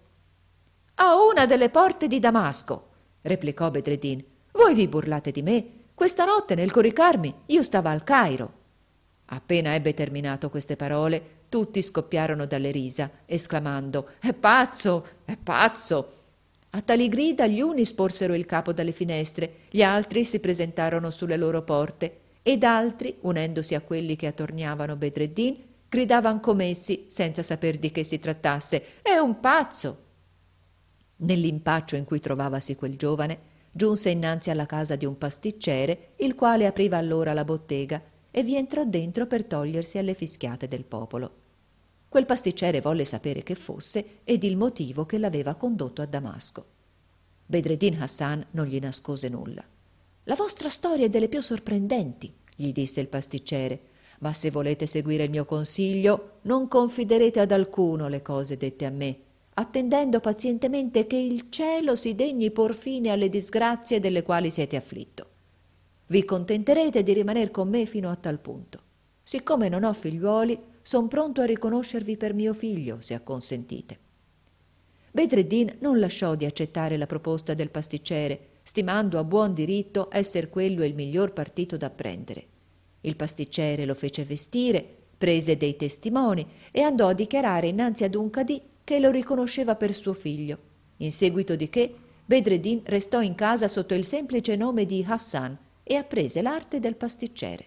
«A una delle porte di Damasco», replicò Bedreddin. «Voi vi burlate di me? Questa notte nel coricarmi io stavo al Cairo». Appena ebbe terminato queste parole, tutti scoppiarono dalle risa, esclamando: «È pazzo, è pazzo!» A tali grida gli uni sporsero il capo dalle finestre, gli altri si presentarono sulle loro porte, ed altri, unendosi a quelli che attorniavano Bedreddin, gridavan com'essi, senza saper di che si trattasse: «È un pazzo!» Nell'impaccio in cui trovavasi quel giovane, giunse innanzi alla casa di un pasticcere, il quale apriva allora la bottega, e vi entrò dentro per togliersi alle fischiate del popolo. Quel pasticcere volle sapere che fosse ed il motivo che l'aveva condotto a Damasco. Bedreddin Hassan non gli nascose nulla. «La vostra storia è delle più sorprendenti», gli disse il pasticcere, «ma se volete seguire il mio consiglio non confiderete ad alcuno le cose dette a me, attendendo pazientemente che il cielo si degni por fine alle disgrazie delle quali siete afflitto. Vi contenterete di rimaner con me fino a tal punto. Siccome non ho figliuoli, son pronto a riconoscervi per mio figlio, se acconsentite». Bedreddin non lasciò di accettare la proposta del pasticcere, stimando a buon diritto esser quello il miglior partito da prendere. Il pasticcere lo fece vestire, prese dei testimoni e andò a dichiarare innanzi ad un cadì che lo riconosceva per suo figlio, in seguito di che Bedreddin restò in casa sotto il semplice nome di Hassan e apprese l'arte del pasticcere.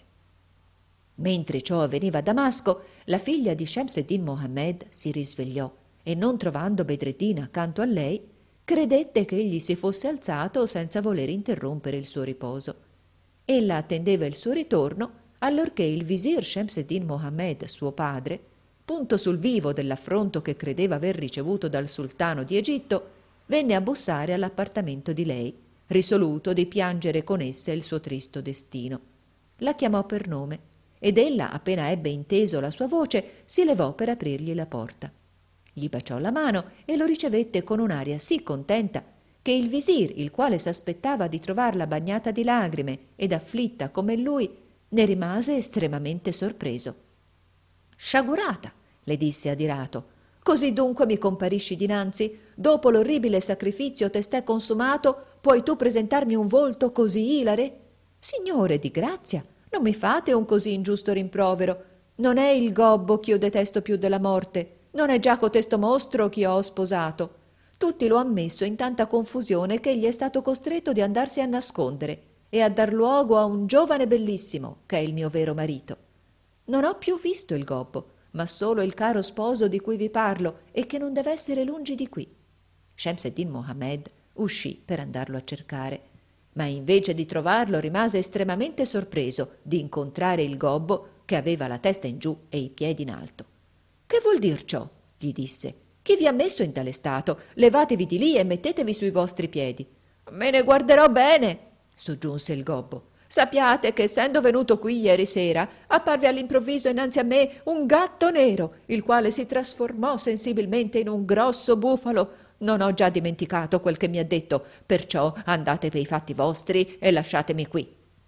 Mentre ciò avveniva a Damasco, la figlia di Shemseddin Mohammed si risvegliò e, non trovando Bedreddin accanto a lei, credette che egli si fosse alzato senza voler interrompere il suo riposo. Ella attendeva il suo ritorno, allorché il visir Shemseddin Mohammed, suo padre, punto sul vivo dell'affronto che credeva aver ricevuto dal sultano di Egitto, venne a bussare all'appartamento di lei, risoluto di piangere con essa il suo tristo destino. La chiamò per nome ed ella, appena ebbe inteso la sua voce, si levò per aprirgli la porta. Gli baciò la mano e lo ricevette con un'aria sì contenta che il visir, il quale s'aspettava di trovarla bagnata di lagrime ed afflitta come lui, ne rimase estremamente sorpreso. «Sciagurata», le disse adirato, «così dunque mi comparisci dinanzi? Dopo l'orribile sacrificio testè consumato, puoi tu presentarmi un volto così ilare? Signore, di grazia, non mi fate un così ingiusto rimprovero. Non è il gobbo ch'io detesto più della morte, non è già cotesto mostro ch'io ho sposato. Tutti lo han messo in tanta confusione che egli è stato costretto di andarsi a nascondere e a dar luogo a un giovane bellissimo, che è il mio vero marito. Non ho più visto il gobbo, ma solo il caro sposo di cui vi parlo e che non deve essere lungi di qui». Shemseddin Mohammed uscì per andarlo a cercare, ma invece di trovarlo rimase estremamente sorpreso di incontrare il gobbo che aveva la testa in giù e i piedi in alto. «Che vuol dir ciò?» gli disse. «Chi vi ha messo in tale stato? Levatevi di lì e mettetevi sui vostri piedi». «Me ne guarderò bene», soggiunse il gobbo. «Sappiate che, essendo venuto qui ieri sera, apparve all'improvviso innanzi a me un gatto nero, il quale si trasformò sensibilmente in un grosso bufalo. Non ho già dimenticato quel che mi ha detto, perciò andate pei fatti vostri e lasciatemi qui».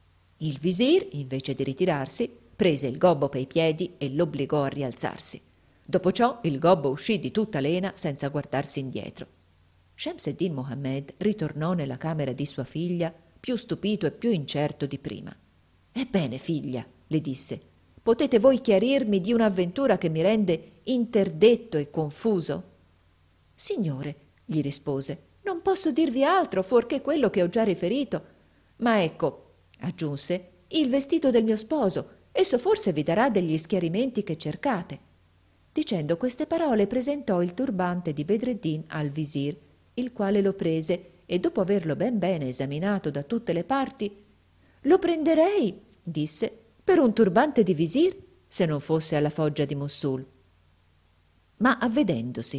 Il visir, invece di ritirarsi, prese il gobbo pei piedi e l'obbligò a rialzarsi. Dopo ciò il gobbo uscì di tutta lena senza guardarsi indietro. Shemseddin Mohammed ritornò nella camera di sua figlia più stupito e più incerto di prima. «Ebbene, figlia», le disse, «potete voi chiarirmi di un'avventura che mi rende interdetto e confuso?» «Signore», gli rispose, «non posso dirvi altro fuorché quello che ho già riferito. Ma ecco», aggiunse, «il vestito del mio sposo, esso forse vi darà degli schiarimenti che cercate». Dicendo queste parole presentò il turbante di Bedreddin al visir, il quale lo prese e dopo averlo ben bene esaminato da tutte le parti: «Lo prenderei», disse, «per un turbante di visir, se non fosse alla foggia di Mossul». Ma avvedendosi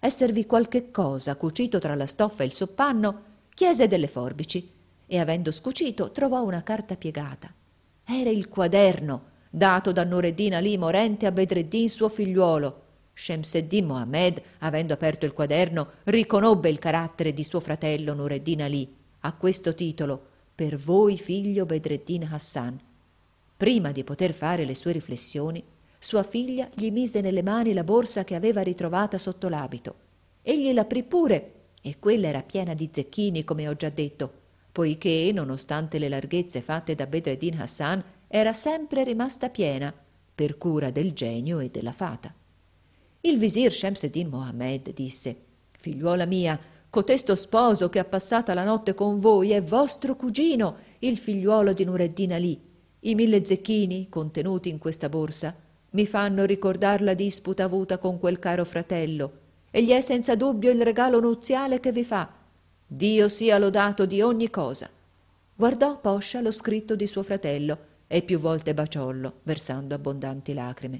esservi qualche cosa cucito tra la stoffa e il soppanno, chiese delle forbici e, avendo scucito, trovò una carta piegata. Era il quaderno dato da Nureddin Ali morente a Bedreddin suo figliuolo. Shemseddin Mohammed, avendo aperto il quaderno, riconobbe il carattere di suo fratello Nureddin Ali. A questo titolo: per voi figlio Bedreddin Hassan. Prima di poter fare le sue riflessioni, sua figlia gli mise nelle mani la borsa che aveva ritrovata sotto l'abito. Egli l'aprì pure, e quella era piena di zecchini, come ho già detto, poiché, nonostante le larghezze fatte da Bedreddin Hassan, era sempre rimasta piena, per cura del genio e della fata. Il visir Shemseddin Mohammed disse: «Figliuola mia, cotesto sposo che ha passata la notte con voi è vostro cugino, il figliuolo di Nureddin Ali. I mille zecchini contenuti in questa borsa mi fanno ricordar la disputa avuta con quel caro fratello, e gli è senza dubbio il regalo nuziale che vi fa. Dio sia lodato di ogni cosa». Guardò poscia lo scritto di suo fratello e più volte baciollo, versando abbondanti lacrime.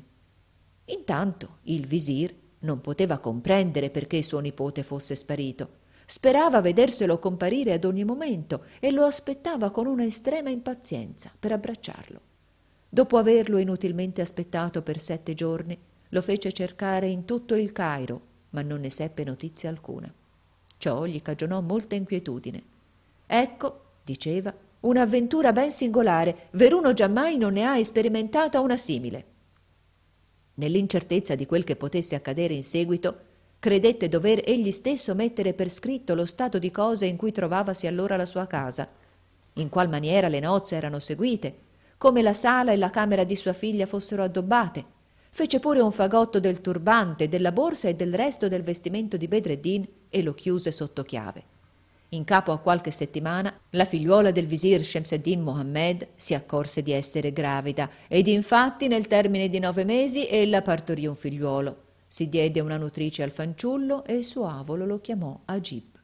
Intanto il visir non poteva comprendere perché suo nipote fosse sparito. Sperava vederselo comparire ad ogni momento e lo aspettava con una estrema impazienza per abbracciarlo. Dopo averlo inutilmente aspettato per sette giorni, lo fece cercare in tutto il Cairo, ma non ne seppe notizia alcuna. Ciò gli cagionò molta inquietudine. «Ecco», diceva, «un'avventura ben singolare, veruno giammai non ne ha sperimentata una simile». Nell'incertezza di quel che potesse accadere in seguito, credette dover egli stesso mettere per scritto lo stato di cose in cui trovavasi allora la sua casa, in qual maniera le nozze erano seguite, come la sala e la camera di sua figlia fossero addobbate. Fece pure un fagotto del turbante, della borsa e del resto del vestimento di Bedreddin e lo chiuse sotto chiave. In capo a qualche settimana, la figliuola del visir Shemseddin Mohammed si accorse di essere gravida ed infatti nel termine di nove mesi ella partorì un figliuolo. Si diede una nutrice al fanciullo e suo avolo lo chiamò Agib.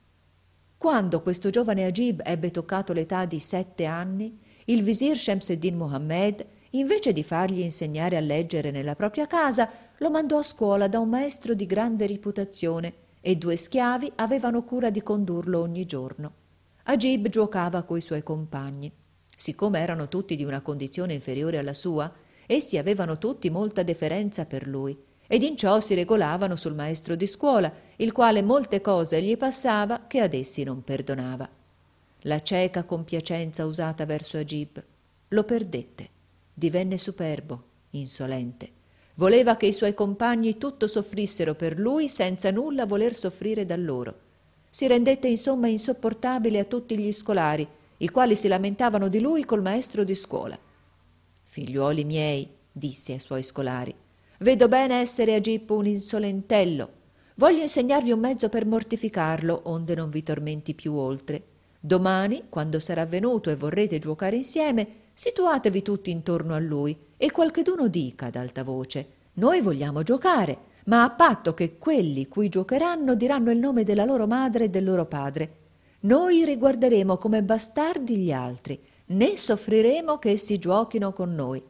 Quando questo giovane Agib ebbe toccato l'età di sette anni, il visir Shemseddin Mohammed, invece di fargli insegnare a leggere nella propria casa, lo mandò a scuola da un maestro di grande reputazione e due schiavi avevano cura di condurlo ogni giorno. Agib giocava coi suoi compagni. Siccome erano tutti di una condizione inferiore alla sua, essi avevano tutti molta deferenza per lui ed in ciò si regolavano sul maestro di scuola, il quale molte cose gli passava che ad essi non perdonava. La cieca compiacenza usata verso Agib lo perdette, divenne superbo, insolente. Voleva che i suoi compagni tutto soffrissero per lui senza nulla voler soffrire da loro. Si rendette insomma insopportabile a tutti gli scolari, i quali si lamentavano di lui col maestro di scuola. «Figliuoli miei», disse ai suoi scolari, «vedo bene essere Agib un insolentello. Voglio insegnarvi un mezzo per mortificarlo, onde non vi tormenti più oltre. Domani, quando sarà venuto e vorrete giuocare insieme, situatevi tutti intorno a lui e qualcheduno dica ad alta voce: noi vogliamo giocare, ma a patto che quelli cui giocheranno diranno il nome della loro madre e del loro padre. Noi riguarderemo come bastardi gli altri, né soffriremo che essi giochino con noi».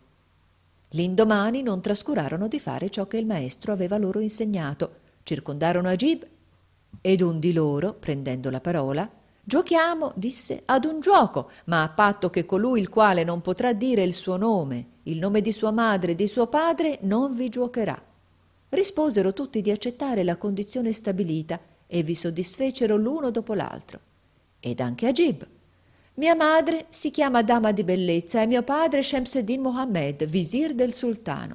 L'indomani non trascurarono di fare ciò che il maestro aveva loro insegnato. Circondarono Agib ed un di loro, prendendo la parola: «Giochiamo», disse, «ad un gioco, ma a patto che colui il quale non potrà dire il suo nome, il nome di sua madre e di suo padre, non vi giocherà». Risposero tutti di accettare la condizione stabilita e vi soddisfecero l'uno dopo l'altro. Ed anche Agib: «Mia madre si chiama Dama di Bellezza e mio padre Shemseddin Mohammed, visir del sultano».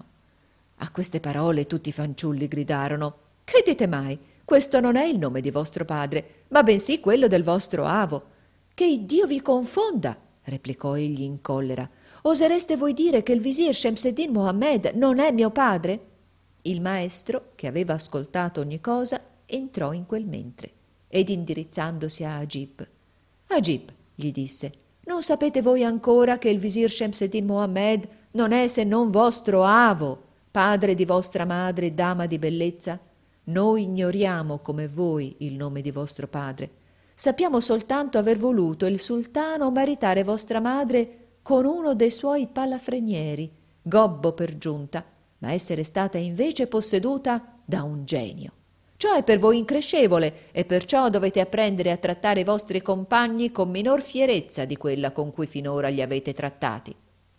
A queste parole tutti i fanciulli gridarono: «Che dite mai? Questo non è il nome di vostro padre, ma bensì quello del vostro avo». «Che Dio vi confonda», replicò egli in collera. «Osereste voi dire che il visir Shemseddin Mohammed non è mio padre?» Il maestro, che aveva ascoltato ogni cosa, entrò in quel mentre ed indirizzandosi a Agib: «Agib», gli disse, «non sapete voi ancora che il visir Shemseddin Mohammed non è se non vostro avo, padre di vostra madre, dama di bellezza? Noi ignoriamo come voi il nome di vostro padre. Sappiamo soltanto aver voluto il sultano maritare vostra madre con uno dei suoi palafrenieri, gobbo per giunta, ma essere stata invece posseduta da un genio. Ciò è per voi increscevole e perciò dovete apprendere a trattare i vostri compagni con minor fierezza di quella con cui finora li avete trattati.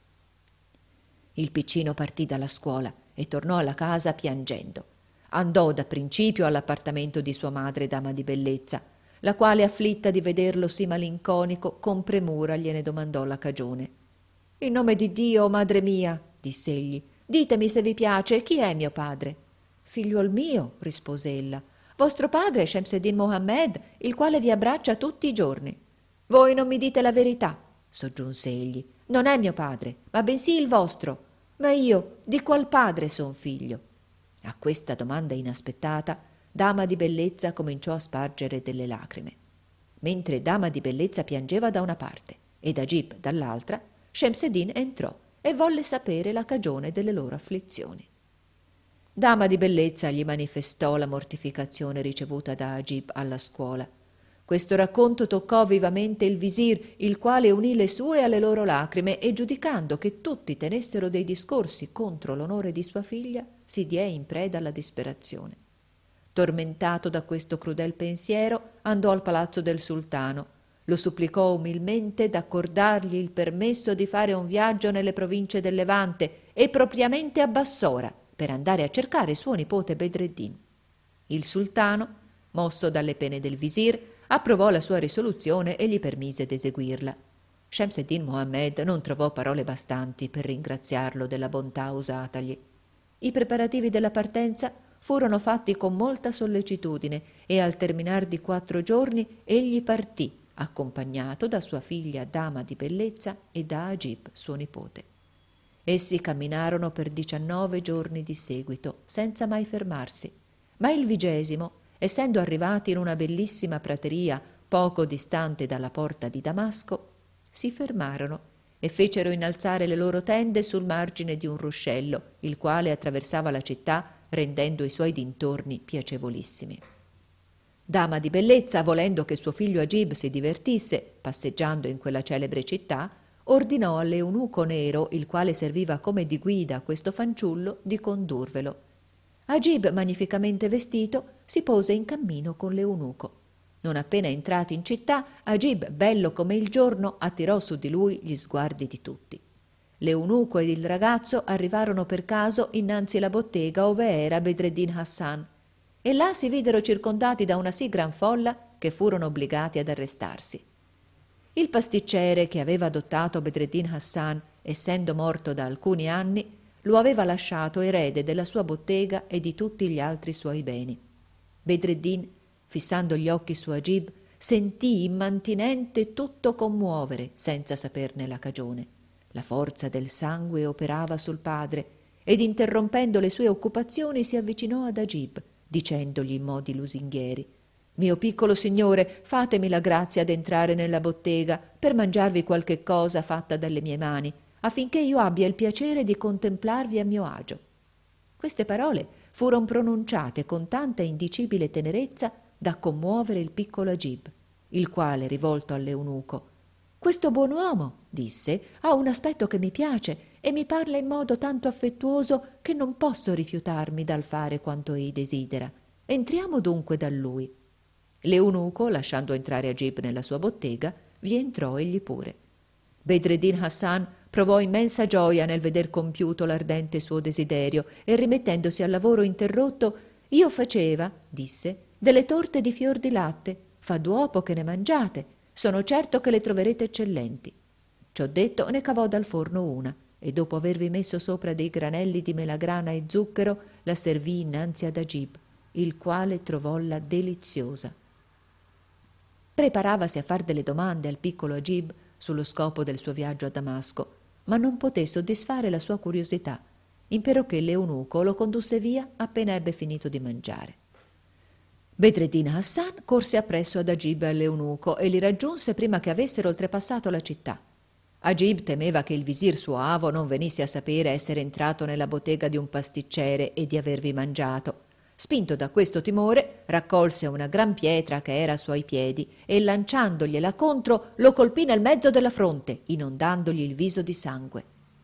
Il piccino partì dalla scuola e tornò alla casa piangendo. Andò da principio all'appartamento di sua madre dama di bellezza, la quale, afflitta di vederlo sì malinconico, con premura gliene domandò la cagione. «In nome di Dio, madre mia», diss'egli, «ditemi se vi piace, chi è mio padre?» «Figliuol mio», rispose ella, «vostro padre è Shemseddin Mohammed, il quale vi abbraccia tutti i giorni». «Voi non mi dite la verità», soggiunse egli, «non è mio padre, ma bensì il vostro. Ma io di qual padre son figlio?» A questa domanda inaspettata, dama di bellezza cominciò a spargere delle lacrime. Mentre dama di bellezza piangeva da una parte ed Agib dall'altra, Shemseddin entrò e volle sapere la cagione delle loro afflizioni. Dama di bellezza gli manifestò la mortificazione ricevuta da Agib alla scuola. Questo racconto toccò vivamente il visir, il quale unì le sue alle loro lacrime e, giudicando che tutti tenessero dei discorsi contro l'onore di sua figlia, si diè in preda alla disperazione. Tormentato da questo crudel pensiero, andò al palazzo del sultano, lo supplicò umilmente d'accordargli il permesso di fare un viaggio nelle province del Levante e propriamente a Bassora, per andare a cercare suo nipote Bedreddin. Il sultano, mosso dalle pene del visir, approvò la sua risoluzione e gli permise d'eseguirla. Shemseddin Mohammed non trovò parole bastanti per ringraziarlo della bontà usatagli. I preparativi della partenza furono fatti con molta sollecitudine e al terminar di quattro giorni egli partì, accompagnato da sua figlia dama di bellezza e da Agib, suo nipote. Essi camminarono per diciannove giorni di seguito, senza mai fermarsi, ma il vigesimo, essendo arrivati in una bellissima prateria poco distante dalla porta di Damasco, si fermarono e fecero innalzare le loro tende sul margine di un ruscello, il quale attraversava la città, rendendo i suoi dintorni piacevolissimi. Dama di bellezza, volendo che suo figlio Agib si divertisse, passeggiando in quella celebre città, ordinò all'eunuco nero, il quale serviva come di guida a questo fanciullo, di condurvelo. Agib, magnificamente vestito, si pose in cammino con l'eunuco. Non appena entrati in città, Agib, bello come il giorno, attirò su di lui gli sguardi di tutti. L'eunuco ed il ragazzo arrivarono per caso innanzi alla bottega ove era Bedreddin Hassan, e là si videro circondati da una sì gran folla che furono obbligati ad arrestarsi. Il pasticcere che aveva adottato Bedreddin Hassan, essendo morto da alcuni anni, lo aveva lasciato erede della sua bottega e di tutti gli altri suoi beni. Bedreddin, fissando gli occhi su Agib, sentì immantinente tutto commuovere senza saperne la cagione. La forza del sangue operava sul padre ed interrompendo le sue occupazioni si avvicinò ad Agib, dicendogli in modi lusinghieri: «Mio piccolo signore, fatemi la grazia d'entrare nella bottega per mangiarvi qualche cosa fatta dalle mie mani, affinché io abbia il piacere di contemplarvi a mio agio». Queste parole furono pronunciate con tanta indicibile tenerezza da commuovere il piccolo Agib, il quale, rivolto all'eunuco: «Questo buon uomo», disse, «ha un aspetto che mi piace e mi parla in modo tanto affettuoso che non posso rifiutarmi dal fare quanto ei desidera. Entriamo dunque da lui». L'eunuco, lasciando entrare Agib nella sua bottega, vi entrò egli pure. Bedreddin Hassan provò immensa gioia nel veder compiuto l'ardente suo desiderio e, rimettendosi al lavoro interrotto: «Io faceva», disse, «delle torte di fior di latte. Fa duopo che ne mangiate. Sono certo che le troverete eccellenti». Ciò detto, ne cavò dal forno una e, dopo avervi messo sopra dei granelli di melagrana e zucchero, la servì innanzi ad Agib, il quale trovolla deliziosa. Preparavasi a far delle domande al piccolo Agib sullo scopo del suo viaggio a Damasco, ma non poté soddisfare la sua curiosità, imperoché l'eunuco lo condusse via appena ebbe finito di mangiare. Bedreddin Hassan corse appresso ad Agib e all'eunuco e li raggiunse prima che avessero oltrepassato la città. Agib temeva che il visir suo avo non venisse a sapere essere entrato nella bottega di un pasticcere e di avervi mangiato. Spinto da questo timore, raccolse una gran pietra che era a suoi piedi e, lanciandogliela contro, lo colpì nel mezzo della fronte, inondandogli il viso di sangue.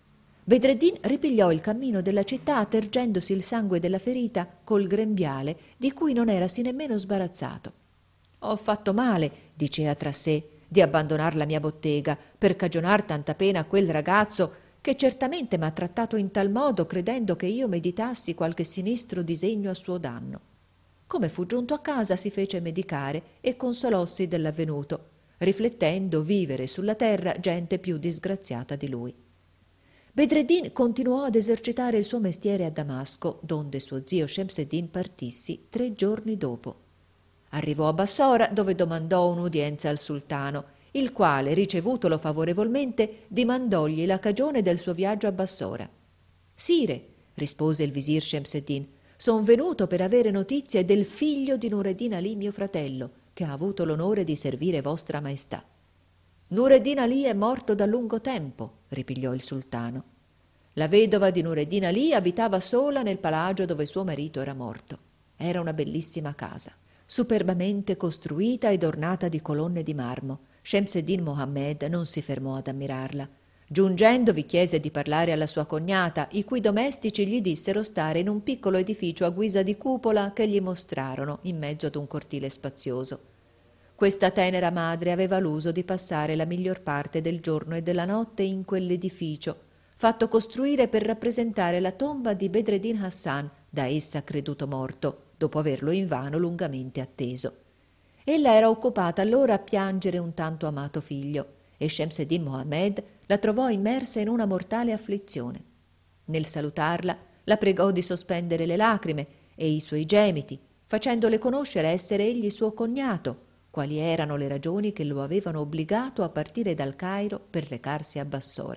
Bedreddin ripigliò il cammino della città tergendosi il sangue della ferita col grembiale di cui non erasi nemmeno sbarazzato. «Ho fatto male», dicea tra sé, «di abbandonar la mia bottega per cagionar tanta pena a quel ragazzo che certamente m'ha trattato in tal modo credendo che io meditassi qualche sinistro disegno a suo danno». Come fu giunto a casa si fece medicare e consolossi dell'avvenuto, riflettendo vivere sulla terra gente più disgraziata di lui. Bedreddin continuò ad esercitare il suo mestiere a Damasco, donde suo zio Shemseddin partissi tre giorni dopo. Arrivò a Bassora, dove domandò un'udienza al sultano, il quale, ricevutolo favorevolmente, dimandògli la cagione del suo viaggio a Bassora. «Sire», rispose il visir Shemseddin, «son venuto per avere notizie del figlio di Nureddin Ali, mio fratello, che ha avuto l'onore di servire vostra maestà». «Nureddin Ali è morto da lungo tempo», ripigliò il sultano. La vedova di Nureddin Ali abitava sola nel palagio dove suo marito era morto. Era una bellissima casa, superbamente costruita ed ornata di colonne di marmo. Shemseddin Mohammed non si fermò ad ammirarla. Giungendo vi chiese di parlare alla sua cognata, i cui domestici gli dissero stare in un piccolo edificio a guisa di cupola che gli mostrarono in mezzo ad un cortile spazioso. Questa tenera madre aveva l'uso di passare la miglior parte del giorno e della notte in quell'edificio, fatto costruire per rappresentare la tomba di Bedreddin Hassan, da essa creduto morto, dopo averlo invano lungamente atteso. Ella era occupata allora a piangere un tanto amato figlio, e Shemseddin Mohammed la trovò immersa in una mortale afflizione. Nel salutarla, la pregò di sospendere le lacrime e i suoi gemiti, facendole conoscere essere egli suo cognato, quali erano le ragioni che lo avevano obbligato a partire dal Cairo per recarsi a Bassora.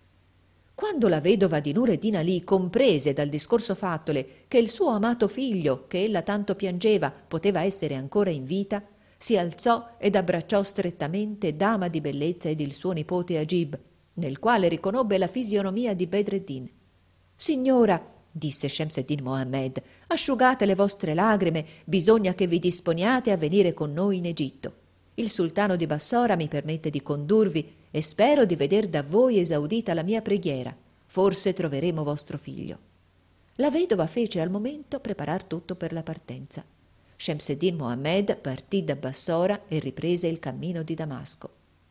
Quando la vedova di Nureddin Ali comprese dal discorso fattole che il suo amato figlio, che ella tanto piangeva, poteva essere ancora in vita, si alzò ed abbracciò strettamente Dama di bellezza ed il suo nipote Agib, nel quale riconobbe la fisionomia di Bedreddin. «Signora», disse Shemseddin Mohammed, «asciugate le vostre lagrime, bisogna che vi disponiate a venire con noi in Egitto. Il sultano di Bassora mi permette di condurvi e spero di veder da voi esaudita la mia preghiera. Forse troveremo vostro figlio». La vedova fece al momento preparar tutto per la partenza. Shemseddin Mohammed partì da Bassora e riprese il cammino di Damasco.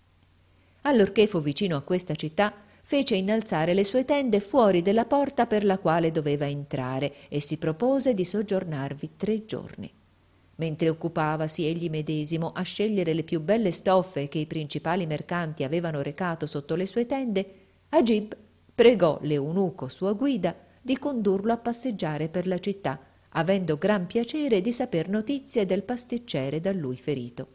Allorché fu vicino a questa città, fece innalzare le sue tende fuori della porta per la quale doveva entrare e si propose di soggiornarvi tre giorni. Mentre occupavasi egli medesimo a scegliere le più belle stoffe che i principali mercanti avevano recato sotto le sue tende, Agib pregò l'eunuco sua guida di condurlo a passeggiare per la città, avendo gran piacere di saper notizie del pasticcere da lui ferito.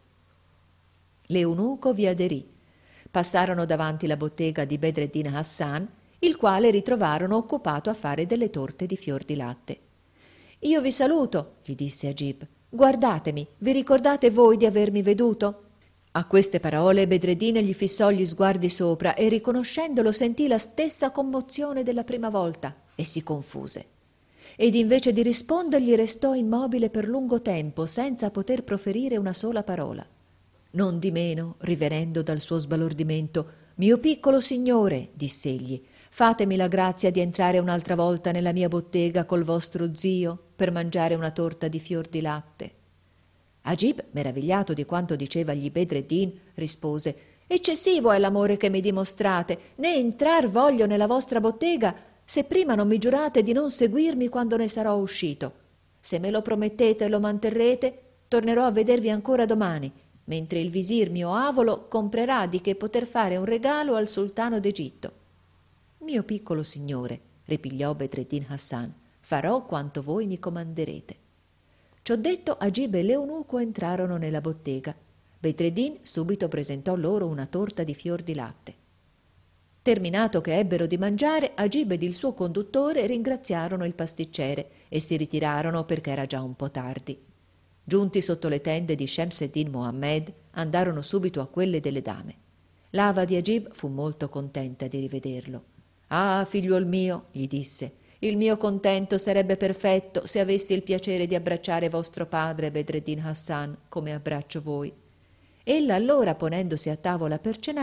L'eunuco vi aderì. Passarono davanti la bottega di Bedreddin Hassan, il quale ritrovarono occupato a fare delle torte di fior di latte. «Io vi saluto», gli disse Agib. «Guardatemi, vi ricordate voi di avermi veduto?» A queste parole Bedreddin gli fissò gli sguardi sopra e riconoscendolo sentì la stessa commozione della prima volta e si confuse. Ed invece di rispondergli restò immobile per lungo tempo senza poter proferire una sola parola. Non di meno, rivenendo dal suo sbalordimento, «Mio piccolo signore», diss'egli, «fatemi la grazia di entrare un'altra volta nella mia bottega col vostro zio per mangiare una torta di fior di latte». Agib, meravigliato di quanto dicevagli Bedreddin, rispose: «Eccessivo è l'amore che mi dimostrate, né entrar voglio nella vostra bottega se prima non mi giurate di non seguirmi quando ne sarò uscito. Se me lo promettete e lo manterrete, tornerò a vedervi ancora domani, mentre il visir mio Avolo comprerà di che poter fare un regalo al sultano d'Egitto». «Mio piccolo signore», ripigliò Bedreddin Hassan, «farò quanto voi mi comanderete». Ciò detto, Agib e l'eunuco entrarono nella bottega. Bedreddin subito presentò loro una torta di fior di latte. Terminato che ebbero di mangiare, Agib ed il suo conduttore ringraziarono il pasticcere e si ritirarono perché era già un po' tardi. Giunti sotto le tende di Shemseddin Mohammed, andarono subito a quelle delle dame. L'ava di Agib fu molto contenta di rivederlo. «Ah, figliuol mio», gli disse, «il mio contento sarebbe perfetto se avessi il piacere di abbracciare vostro padre Bedreddin Hassan come abbraccio voi». Ella allora, ponendosi a tavola per cenare,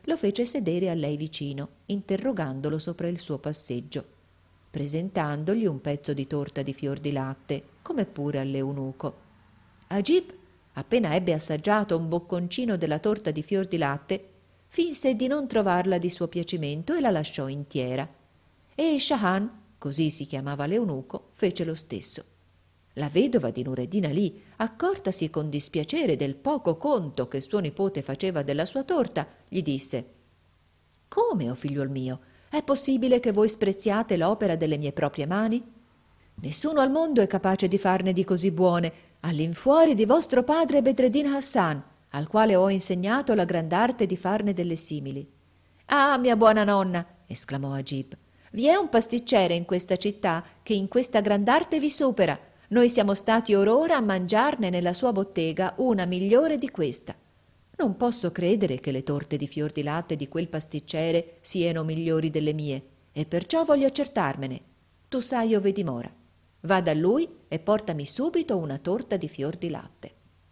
lo fece sedere a lei vicino, interrogandolo sopra il suo passeggio, presentandogli un pezzo di torta di fior di latte, come pure all'eunuco. Agib, appena ebbe assaggiato un bocconcino della torta di fior di latte, finse di non trovarla di suo piacimento e la lasciò intiera. E Shahan, così si chiamava l'eunuco, fece lo stesso. La vedova di Nureddin Ali, accortasi con dispiacere del poco conto che suo nipote faceva della sua torta, gli disse: «Come, o figliuol mio, è possibile che voi spreziate l'opera delle mie proprie mani? Nessuno al mondo è capace di farne di così buone, all'infuori di vostro padre Bedreddin Hassan, al quale ho insegnato la grand'arte di farne delle simili». «Ah, mia buona nonna», esclamò Agib, «vi è un pasticcere in questa città che in questa grand'arte vi supera. Noi siamo stati or ora a mangiarne nella sua bottega una migliore di questa. Non posso credere che le torte di fior di latte di quel pasticcere siano migliori delle mie, e perciò voglio accertarmene. Tu sai ove dimora. Va da lui e portami subito una torta di fior di latte».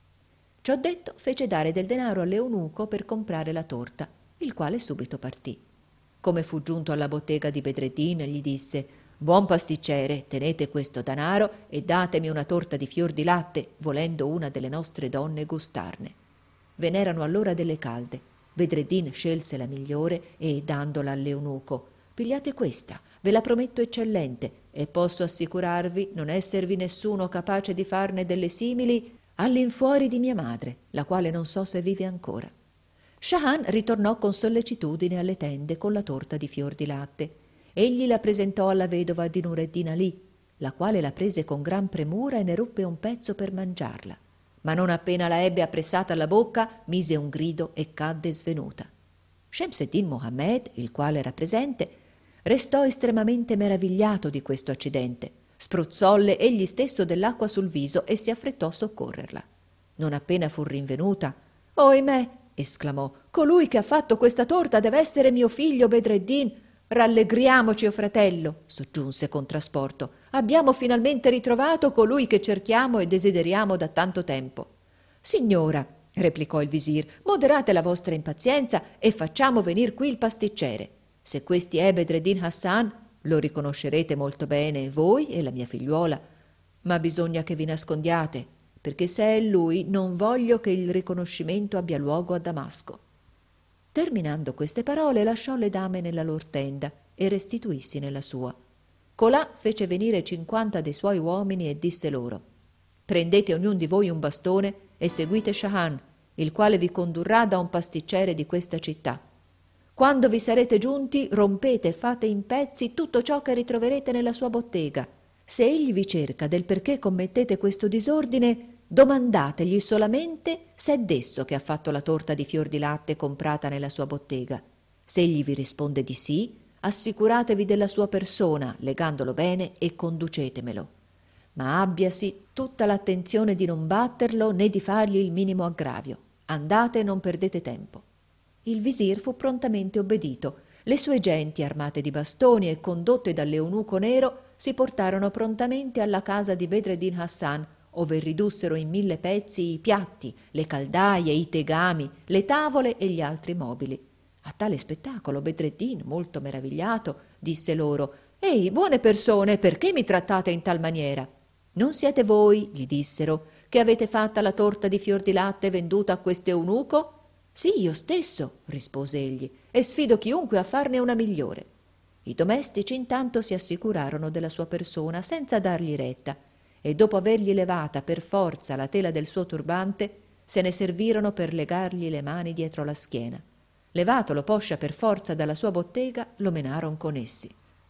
Ciò detto, fece dare del denaro all'eunuco per comprare la torta, il quale subito partì. Come fu giunto alla bottega di Bedreddin, gli disse: «Buon pasticcere, tenete questo denaro e datemi una torta di fior di latte, volendo una delle nostre donne gustarne». Ve n'erano allora delle calde. Bedreddin scelse la migliore e, dandola all'eunuco: «Pigliate questa, ve la prometto eccellente, e posso assicurarvi non esservi nessuno capace di farne delle simili all'infuori di mia madre, la quale non so se vive ancora». Shahan ritornò con sollecitudine alle tende con la torta di fior di latte. Egli la presentò alla vedova di Nureddin Ali, la quale la prese con gran premura e ne ruppe un pezzo per mangiarla. Ma non appena la ebbe appressata alla bocca, mise un grido e cadde svenuta. Shemseddin Mohammed, il quale era presente, restò estremamente meravigliato di questo accidente. Spruzzolle egli stesso dell'acqua sul viso e si affrettò a soccorrerla. Non appena fu rinvenuta: «Oimè!» esclamò, «colui che ha fatto questa torta deve essere mio figlio Bedreddin. Rallegriamoci, o fratello», soggiunse con trasporto, «abbiamo finalmente ritrovato colui che cerchiamo e desideriamo da tanto tempo». «Signora», replicò il visir, «moderate la vostra impazienza e facciamo venir qui il pasticcere. Se questi è Bedreddin Hassan, lo riconoscerete molto bene voi e la mia figliuola, ma bisogna che vi nascondiate, perché se è lui non voglio che il riconoscimento abbia luogo a Damasco». Terminando queste parole, lasciò le dame nella lor tenda e restituissi nella sua. Colà fece venire cinquanta dei suoi uomini e disse loro: «Prendete ognun di voi un bastone e seguite Shahan, il quale vi condurrà da un pasticcere di questa città. Quando vi sarete giunti, rompete e fate in pezzi tutto ciò che ritroverete nella sua bottega. Se egli vi cerca del perché commettete questo disordine, domandategli solamente se è d'esso che ha fatto la torta di fior di latte comprata nella sua bottega. Se egli vi risponde di sì, assicuratevi della sua persona, legandolo bene, e conducetemelo. Ma abbiasi tutta l'attenzione di non batterlo né di fargli il minimo aggravio. Andate e non perdete tempo». Il visir fu prontamente obbedito. Le sue genti, armate di bastoni e condotte dall'eunuco nero, si portarono prontamente alla casa di Bedreddin Hassan, ove ridussero in mille pezzi i piatti, le caldaie, i tegami, le tavole e gli altri mobili. A tale spettacolo Bedreddin, molto meravigliato, disse loro: «Ehi, buone persone, perché mi trattate in tal maniera?» «Non siete voi», gli dissero, «che avete fatta la torta di fior di latte venduta a quest'eunuco?» «Sì, io stesso», rispose egli, «e sfido chiunque a farne una migliore». I domestici intanto si assicurarono della sua persona senza dargli retta, e dopo avergli levata per forza la tela del suo turbante, se ne servirono per legargli le mani dietro la schiena. Levatolo poscia per forza dalla sua bottega, lo menaron con essi.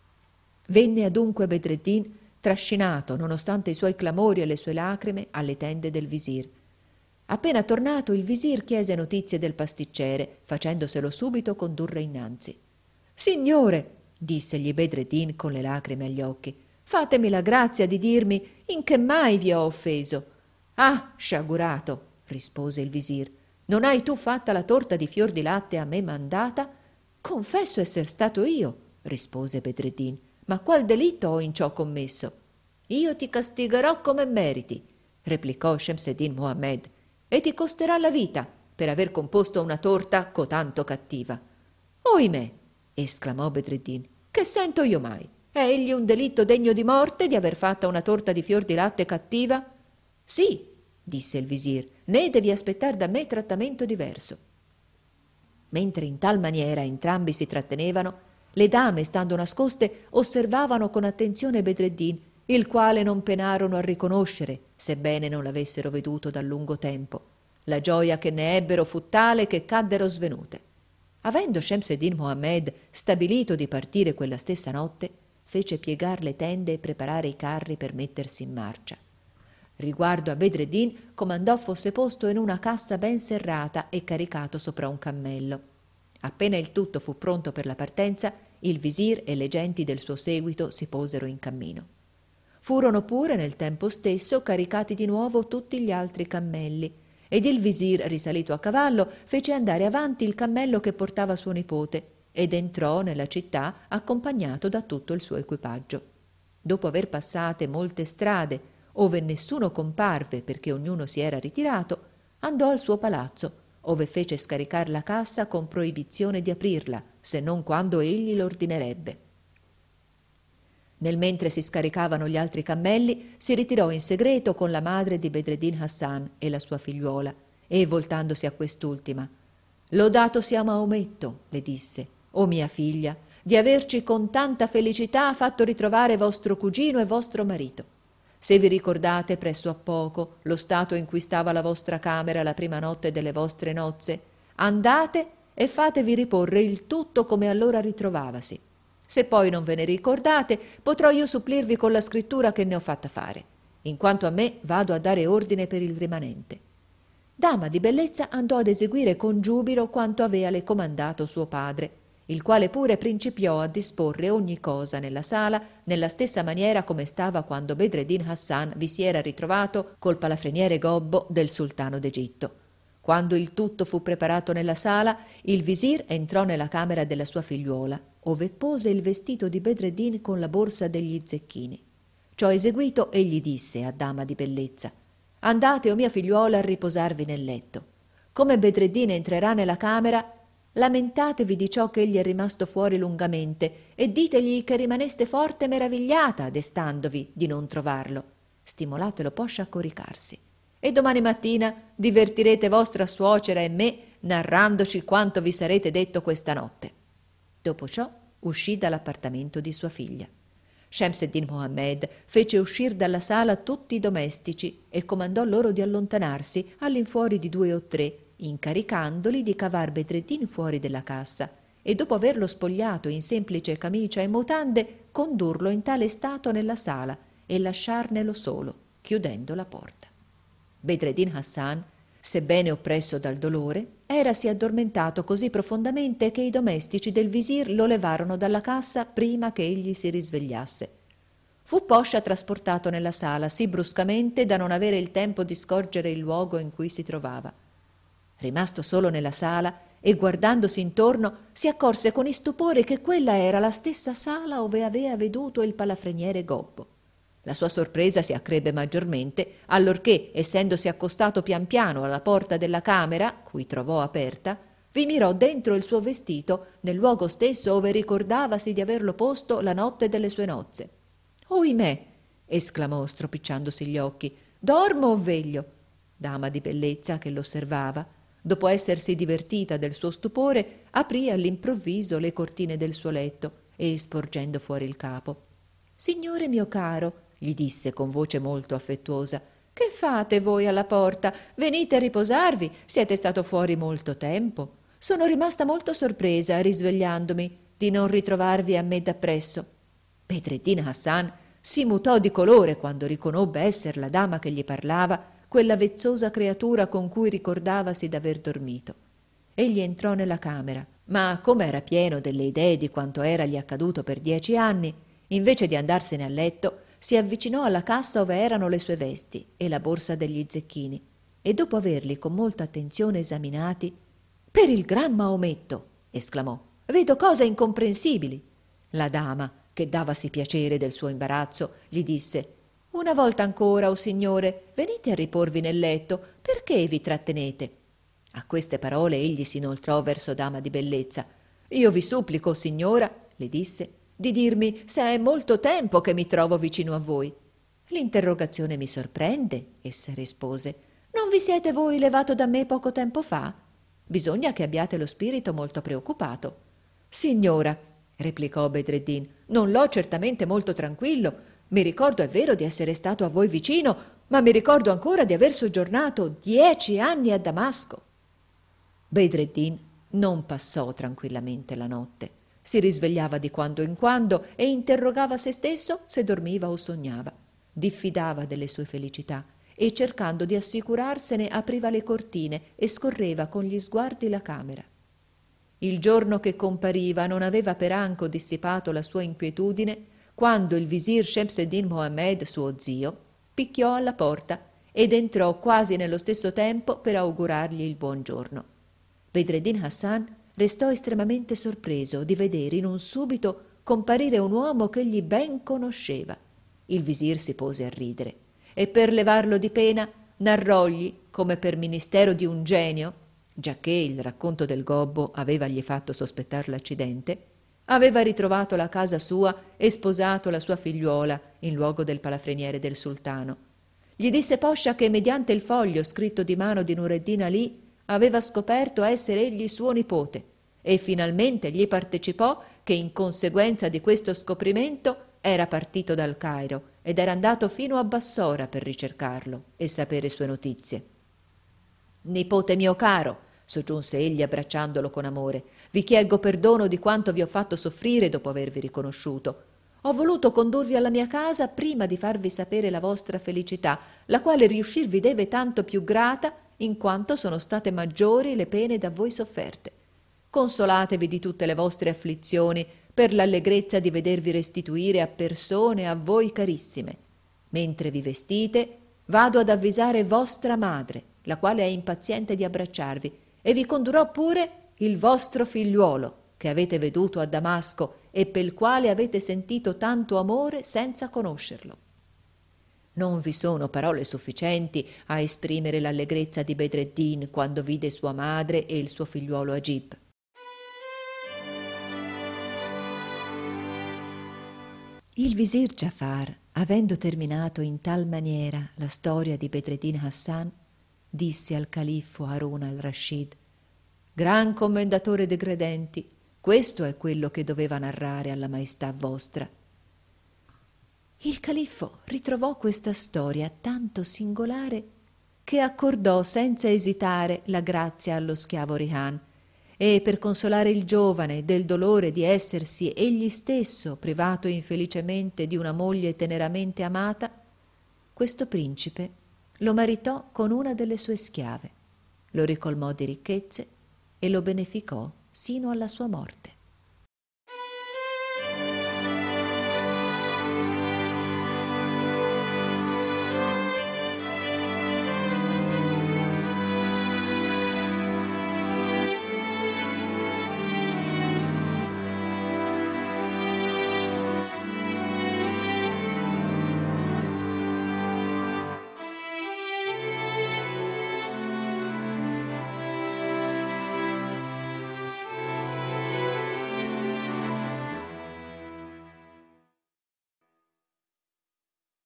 Venne adunque Bedreddin, trascinato, nonostante i suoi clamori e le sue lacrime, alle tende del visir. Appena tornato, il visir chiese notizie del pasticcere, facendoselo subito condurre innanzi. «Signore», dissegli Bedreddin con le lacrime agli occhi, «fatemi la grazia di dirmi in che mai vi ho offeso». «Ah, sciagurato», rispose il visir, «non hai tu fatta la torta di fior di latte a me mandata?» «Confesso esser stato io», rispose Bedreddin, «ma qual delitto ho in ciò commesso?» «Io ti castigherò come meriti», replicò Shemseddin Mohammed, «e ti costerà la vita per aver composto una torta cotanto cattiva. Oimè, esclamò Bedreddin, che sento io mai? È egli un delitto degno di morte di aver fatta una torta di fior di latte cattiva? Sì, disse il visir, né devi aspettar da me trattamento diverso. Mentre in tal maniera entrambi si trattenevano, le dame, stando nascoste, osservavano con attenzione Bedreddin, il quale non penarono a riconoscere, sebbene non l'avessero veduto da lungo tempo. La gioia che ne ebbero fu tale che caddero svenute. Avendo Shemseddin Mohammed stabilito di partire quella stessa notte, fece piegar le tende e preparare i carri per mettersi in marcia. Riguardo a Bedreddin, comandò fosse posto in una cassa ben serrata e caricato sopra un cammello. Appena il tutto fu pronto per la partenza, il visir e le genti del suo seguito si posero in cammino. Furono pure nel tempo stesso caricati di nuovo tutti gli altri cammelli, ed il visir, risalito a cavallo, fece andare avanti il cammello che portava suo nipote ed entrò nella città accompagnato da tutto il suo equipaggio. Dopo aver passate molte strade, ove nessuno comparve perché ognuno si era ritirato, andò al suo palazzo, ove fece scaricar la cassa con proibizione di aprirla, se non quando egli l'ordinerebbe. Nel mentre si scaricavano gli altri cammelli, si ritirò in segreto con la madre di Bedreddin Hassan e la sua figliuola, e voltandosi a quest'ultima: «Lodato sia Maometto», le disse, «o mia figlia, di averci con tanta felicità fatto ritrovare vostro cugino e vostro marito. Se vi ricordate presso a poco lo stato in cui stava la vostra camera la prima notte delle vostre nozze, andate e fatevi riporre il tutto come allora ritrovavasi. Se poi non ve ne ricordate, potrò io supplirvi con la scrittura che ne ho fatta fare. In quanto a me, vado a dare ordine per il rimanente». Dama di Bellezza andò ad eseguire con giubilo quanto aveale comandato suo padre, il quale pure principiò a disporre ogni cosa nella sala nella stessa maniera come stava quando Bedreddin Hassan vi si era ritrovato col palafreniere Gobbo del sultano d'Egitto. Quando il tutto fu preparato nella sala, il visir entrò nella camera della sua figliuola, ove pose il vestito di Bedreddin con la borsa degli zecchini. Ciò eseguito, egli disse a Dama di Bellezza: «Andate, o mia figliuola, a riposarvi nel letto. Come Bedreddin entrerà nella camera, lamentatevi di ciò che egli è rimasto fuori lungamente e ditegli che rimaneste forte meravigliata, destandovi di non trovarlo. Stimolatelo poscia a coricarsi. E domani mattina divertirete vostra suocera e me narrandoci quanto vi sarete detto questa notte». Dopo ciò uscì dall'appartamento di sua figlia. Shemseddin Mohammed fece uscir dalla sala tutti i domestici e comandò loro di allontanarsi all'infuori di due o tre, incaricandoli di cavar Bedreddin fuori della cassa e dopo averlo spogliato in semplice camicia e mutande condurlo in tale stato nella sala e lasciarnelo solo, chiudendo la porta. Bedreddin Hassan, sebbene oppresso dal dolore, erasi addormentato così profondamente che i domestici del visir lo levarono dalla cassa prima che egli si risvegliasse. Fu poscia trasportato nella sala sì bruscamente da non avere il tempo di scorgere il luogo in cui si trovava. Rimasto solo nella sala e guardandosi intorno, si accorse con istupore che quella era la stessa sala ove aveva veduto il palafreniere Gobbo. La sua sorpresa si accrebbe maggiormente allorché, essendosi accostato pian piano alla porta della camera, cui trovò aperta, vi mirò dentro il suo vestito nel luogo stesso ove ricordavasi di averlo posto la notte delle sue nozze. «Oimè!» esclamò stropicciandosi gli occhi. «Dormo o veglio?» Dama di Bellezza, che l'osservava, dopo essersi divertita del suo stupore, aprì all'improvviso le cortine del suo letto e, sporgendo fuori il capo: «Signore mio caro», gli disse con voce molto affettuosa, «che fate voi alla porta? Venite a riposarvi, siete stato fuori molto tempo. Sono rimasta molto sorpresa, risvegliandomi, di non ritrovarvi a me dappresso». Bedreddin Hassan si mutò di colore quando riconobbe esser la dama che gli parlava, quella vezzosa creatura con cui ricordavasi d'aver dormito. Egli entrò nella camera, ma come era pieno delle idee di quanto eragli accaduto per dieci anni, invece di andarsene a letto, si avvicinò alla cassa ove erano le sue vesti e la borsa degli zecchini, e dopo averli con molta attenzione esaminati: «Per il gran Maometto!» esclamò, «vedo cose incomprensibili». La dama, che davasi piacere del suo imbarazzo, gli disse: «Una volta ancora, o signore, venite a riporvi nel letto, perché vi trattenete?» A queste parole egli si inoltrò verso Dama di Bellezza: Io vi supplico, signora, le disse, di dirmi se è molto tempo che mi trovo vicino a voi. L'interrogazione mi sorprende, essa rispose. Non vi siete voi levato da me poco tempo fa? Bisogna che abbiate lo spirito molto preoccupato. Signora, replicò Bedreddin, non l'ho certamente molto tranquillo. Mi ricordo, è vero, di essere stato a voi vicino, ma mi ricordo ancora di aver soggiornato dieci anni a Damasco. Bedreddin non passò tranquillamente la notte. Si risvegliava di quando in quando e interrogava se stesso se dormiva o sognava. Diffidava delle sue felicità e, cercando di assicurarsene, apriva le cortine e scorreva con gli sguardi la camera. Il giorno che compariva non aveva peranco dissipato la sua inquietudine quando il visir Shemseddin Mohammed, suo zio, picchiò alla porta ed entrò quasi nello stesso tempo per augurargli il buon giorno. Bedreddin Hassan restò estremamente sorpreso di vedere in un subito comparire un uomo che egli ben conosceva. Il visir si pose a ridere e, per levarlo di pena, narrògli, come per ministero di un genio, giacché il racconto del gobbo avevagli fatto sospettar l'accidente, aveva ritrovato la casa sua e sposato la sua figliuola in luogo del palafreniere del sultano. Gli disse poscia che, mediante il foglio scritto di mano di Nureddin Ali, aveva scoperto essere egli suo nipote, e finalmente gli partecipò che, in conseguenza di questo scoprimento, era partito dal Cairo ed era andato fino a Bassora per ricercarlo e sapere sue notizie. «Nipote mio caro», soggiunse egli abbracciandolo con amore, «vi chieggo perdono di quanto vi ho fatto soffrire dopo avervi riconosciuto. Ho voluto condurvi alla mia casa prima di farvi sapere la vostra felicità, la quale riuscir vi deve tanto più grata in quanto sono state maggiori le pene da voi sofferte. Consolatevi di tutte le vostre afflizioni per l'allegrezza di vedervi restituire a persone a voi carissime. Mentre vi vestite, vado ad avvisare vostra madre, la quale è impaziente di abbracciarvi, e vi condurrò pure il vostro figliuolo, che avete veduto a Damasco e pel quale avete sentito tanto amore senza conoscerlo». Non vi sono parole sufficienti a esprimere l'allegrezza di Bedreddin quando vide sua madre e il suo figliuolo Agib. Il visir Giafar, avendo terminato in tal maniera la storia di Bedreddin Hassan, disse al califfo Harun al-Rashid: «Gran commendatore de credenti, questo è quello che doveva narrare alla maestà vostra». Il califfo ritrovò questa storia tanto singolare che accordò senza esitare la grazia allo schiavo Rihan, e, per consolare il giovane del dolore di essersi egli stesso privato infelicemente di una moglie teneramente amata, questo principe lo maritò con una delle sue schiave, lo ricolmò di ricchezze e lo beneficò sino alla sua morte.